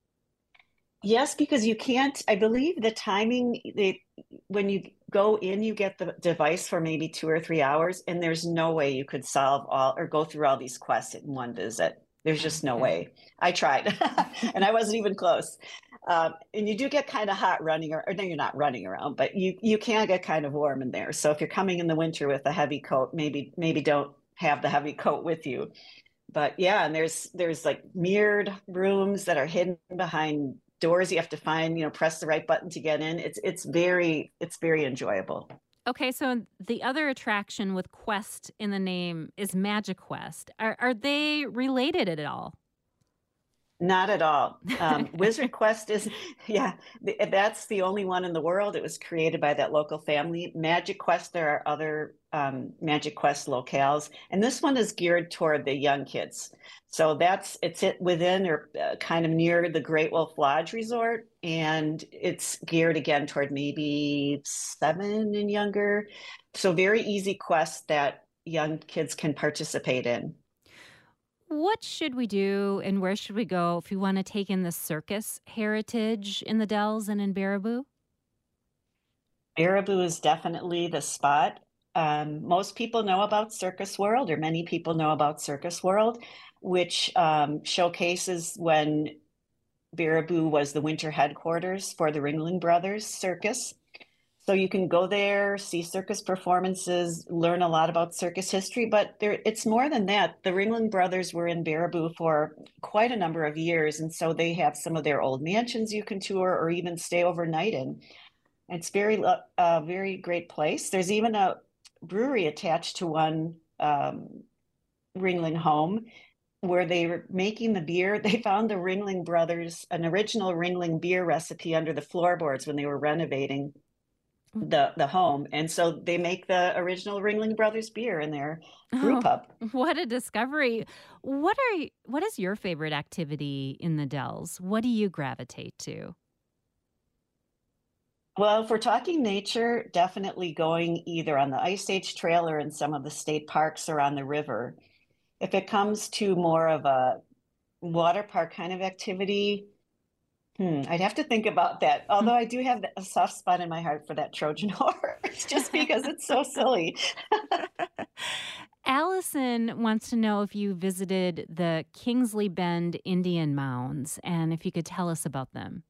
Yes, because you can't, I believe the timing, they, when you go in, you get the device for maybe two or three hours, and there's no way you could solve all or go through all these quests in one visit. There's just no way. I tried, and I wasn't even close. Um, and you do get kind of hot running, or, or no, you're not running around, but you you can get kind of warm in there. So if you're coming in the winter with a heavy coat, maybe maybe don't have the heavy coat with you. But yeah, and there's there's like mirrored rooms that are hidden behind doors you have to find, you know, press the right button to get in. It's it's very it's very enjoyable. Okay, so the other attraction with Quest in the name is Magic Quest. Are are they related at all? Not at all. Um, Wizard Quest is, yeah, th- that's the only one in the world. It was created by that local family. Magic Quest, there are other um, Magic Quest locales, and this one is geared toward the young kids. So that's, it's it within or uh, kind of near the Great Wolf Lodge Resort, and it's geared again toward maybe seven and younger. So very easy quest that young kids can participate in. What should we do and where should we go if we want to take in the circus heritage in the Dells and in Baraboo? Baraboo is definitely the spot. Um, most people know about Circus World, or many people know about Circus World, which um, showcases when Baraboo was the winter headquarters for the Ringling Brothers Circus. So you can go there, see circus performances, learn a lot about circus history, but there, it's more than that. The Ringling Brothers were in Baraboo for quite a number of years, and so they have some of their old mansions you can tour or even stay overnight in. It's very, a uh, very great place. There's even a brewery attached to one um, Ringling home where they were making the beer. They found the Ringling Brothers, an original Ringling beer recipe under the floorboards when they were renovating the the home, and so they make the original Ringling Brothers beer in their brew Oh, pub. what a discovery. What are you, what is your favorite activity in the Dells? What do you gravitate to? Well, if we're talking nature, definitely going either on the Ice Age Trail or in some of the state parks or on the river. If it comes to more of a water park kind of activity, Hmm, I'd have to think about that. Although I do have a soft spot in my heart for that Trojan horse, just because it's so silly. Allison wants to know if you visited the Kingsley Bend Indian Mounds and if you could tell us about them.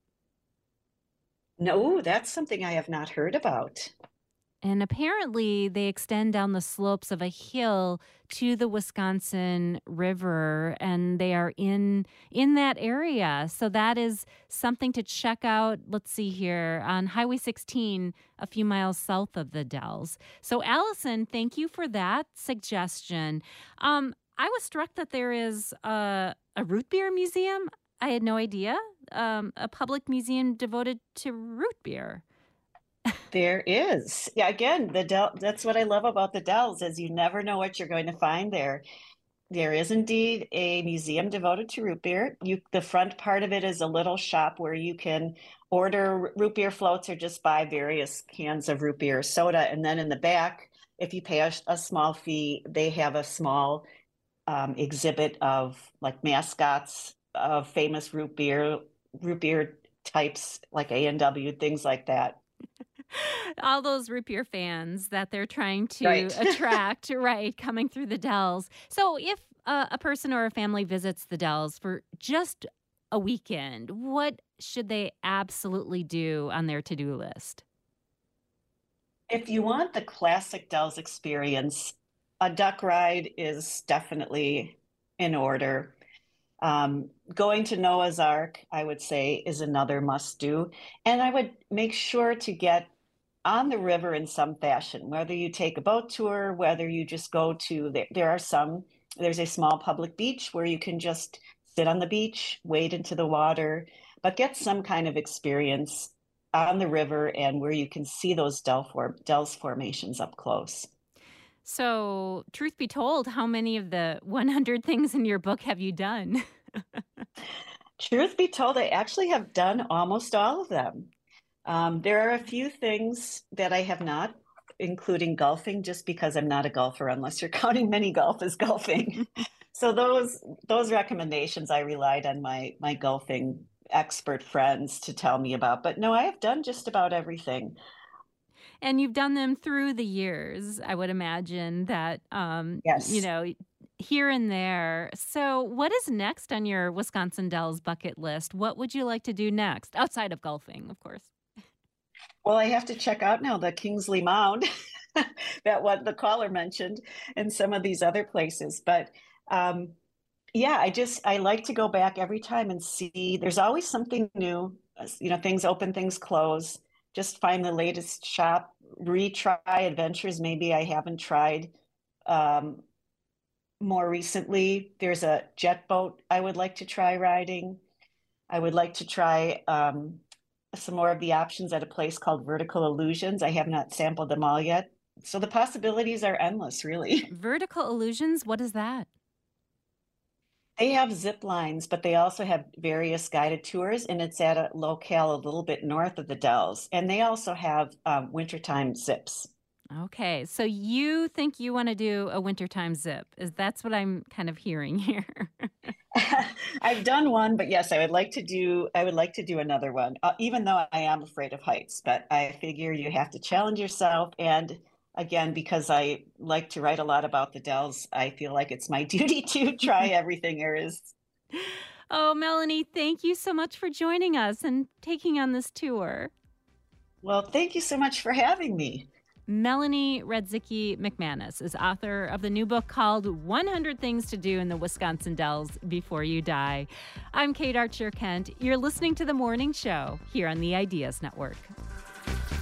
No, that's something I have not heard about. And apparently they extend down the slopes of a hill to the Wisconsin River, and they are in in that area. So that is something to check out. Let's see here, on Highway sixteen, a few miles south of the Dells. So Allison, thank you for that suggestion. Um, I was struck that there is a, a root beer museum. I had no idea. Um, a public museum devoted to root beer. There is. Yeah, again, the Del- that's what I love about the Dells is you never know what you're going to find there. There is indeed a museum devoted to root beer. You, the front part of it is a little shop where you can order root beer floats or just buy various cans of root beer soda. And then in the back, if you pay a, a small fee, they have a small um, exhibit of like mascots of famous root beer, root beer types like A and W, things like that. All those root beer fans that they're trying to Right. attract, right, coming through the Dells. So if uh, a person or a family visits the Dells for just a weekend, what should they absolutely do on their to-do list? If you want the classic Dells experience, a duck ride is definitely in order. Um, going to Noah's Ark, I would say, is another must do. And I would make sure to get on the river in some fashion, whether you take a boat tour, whether you just go to, there, there are some, there's a small public beach where you can just sit on the beach, wade into the water, but get some kind of experience on the river and where you can see those Dell form, Dells formations up close. So, truth be told, how many of the one hundred things in your book have you done? Truth be told, I actually have done almost all of them. Um, there are a few things that I have not, including golfing, just because I'm not a golfer, unless you're counting mini golf as golfing. So those those recommendations I relied on my my golfing expert friends to tell me about. But no, I have done just about everything. And you've done them through the years, I would imagine that, um, Yes. you know, here and there. So what is next on your Wisconsin Dells bucket list? What would you like to do next, outside of golfing, of course? Well, I have to check out now the Kingsley Mound, that what the caller mentioned, and some of these other places. But um, yeah, I just, I like to go back every time and see, there's always something new. Uh, You know, things open, things close. Just find the latest shop, retry adventures maybe I haven't tried. Um, more recently, there's a jet boat I would like to try riding. I would like to try um, some more of the options at a place called Vertical Illusions. I have not sampled them all yet. So the possibilities are endless, really. Vertical Illusions, what is that? They have zip lines, but they also have various guided tours, and it's at a locale a little bit north of the Dells. And they also have um, wintertime zips. Okay, so you think you want to do a wintertime zip? Is that's what I'm kind of hearing here? I've done one, but yes, I would like to do. I would like to do another one, uh, even though I am afraid of heights. But I figure you have to challenge yourself, and again, because I like to write a lot about the Dells, I feel like it's my duty to try everything there is. Oh, Melanie, thank you so much for joining us and taking on this tour. Well, thank you so much for having me. Melanie Radzicki McManus is author of the new book called one hundred Things to Do in the Wisconsin Dells Before You Die. I'm Kate Archer Kent. You're listening to The Morning Show here on the Ideas Network.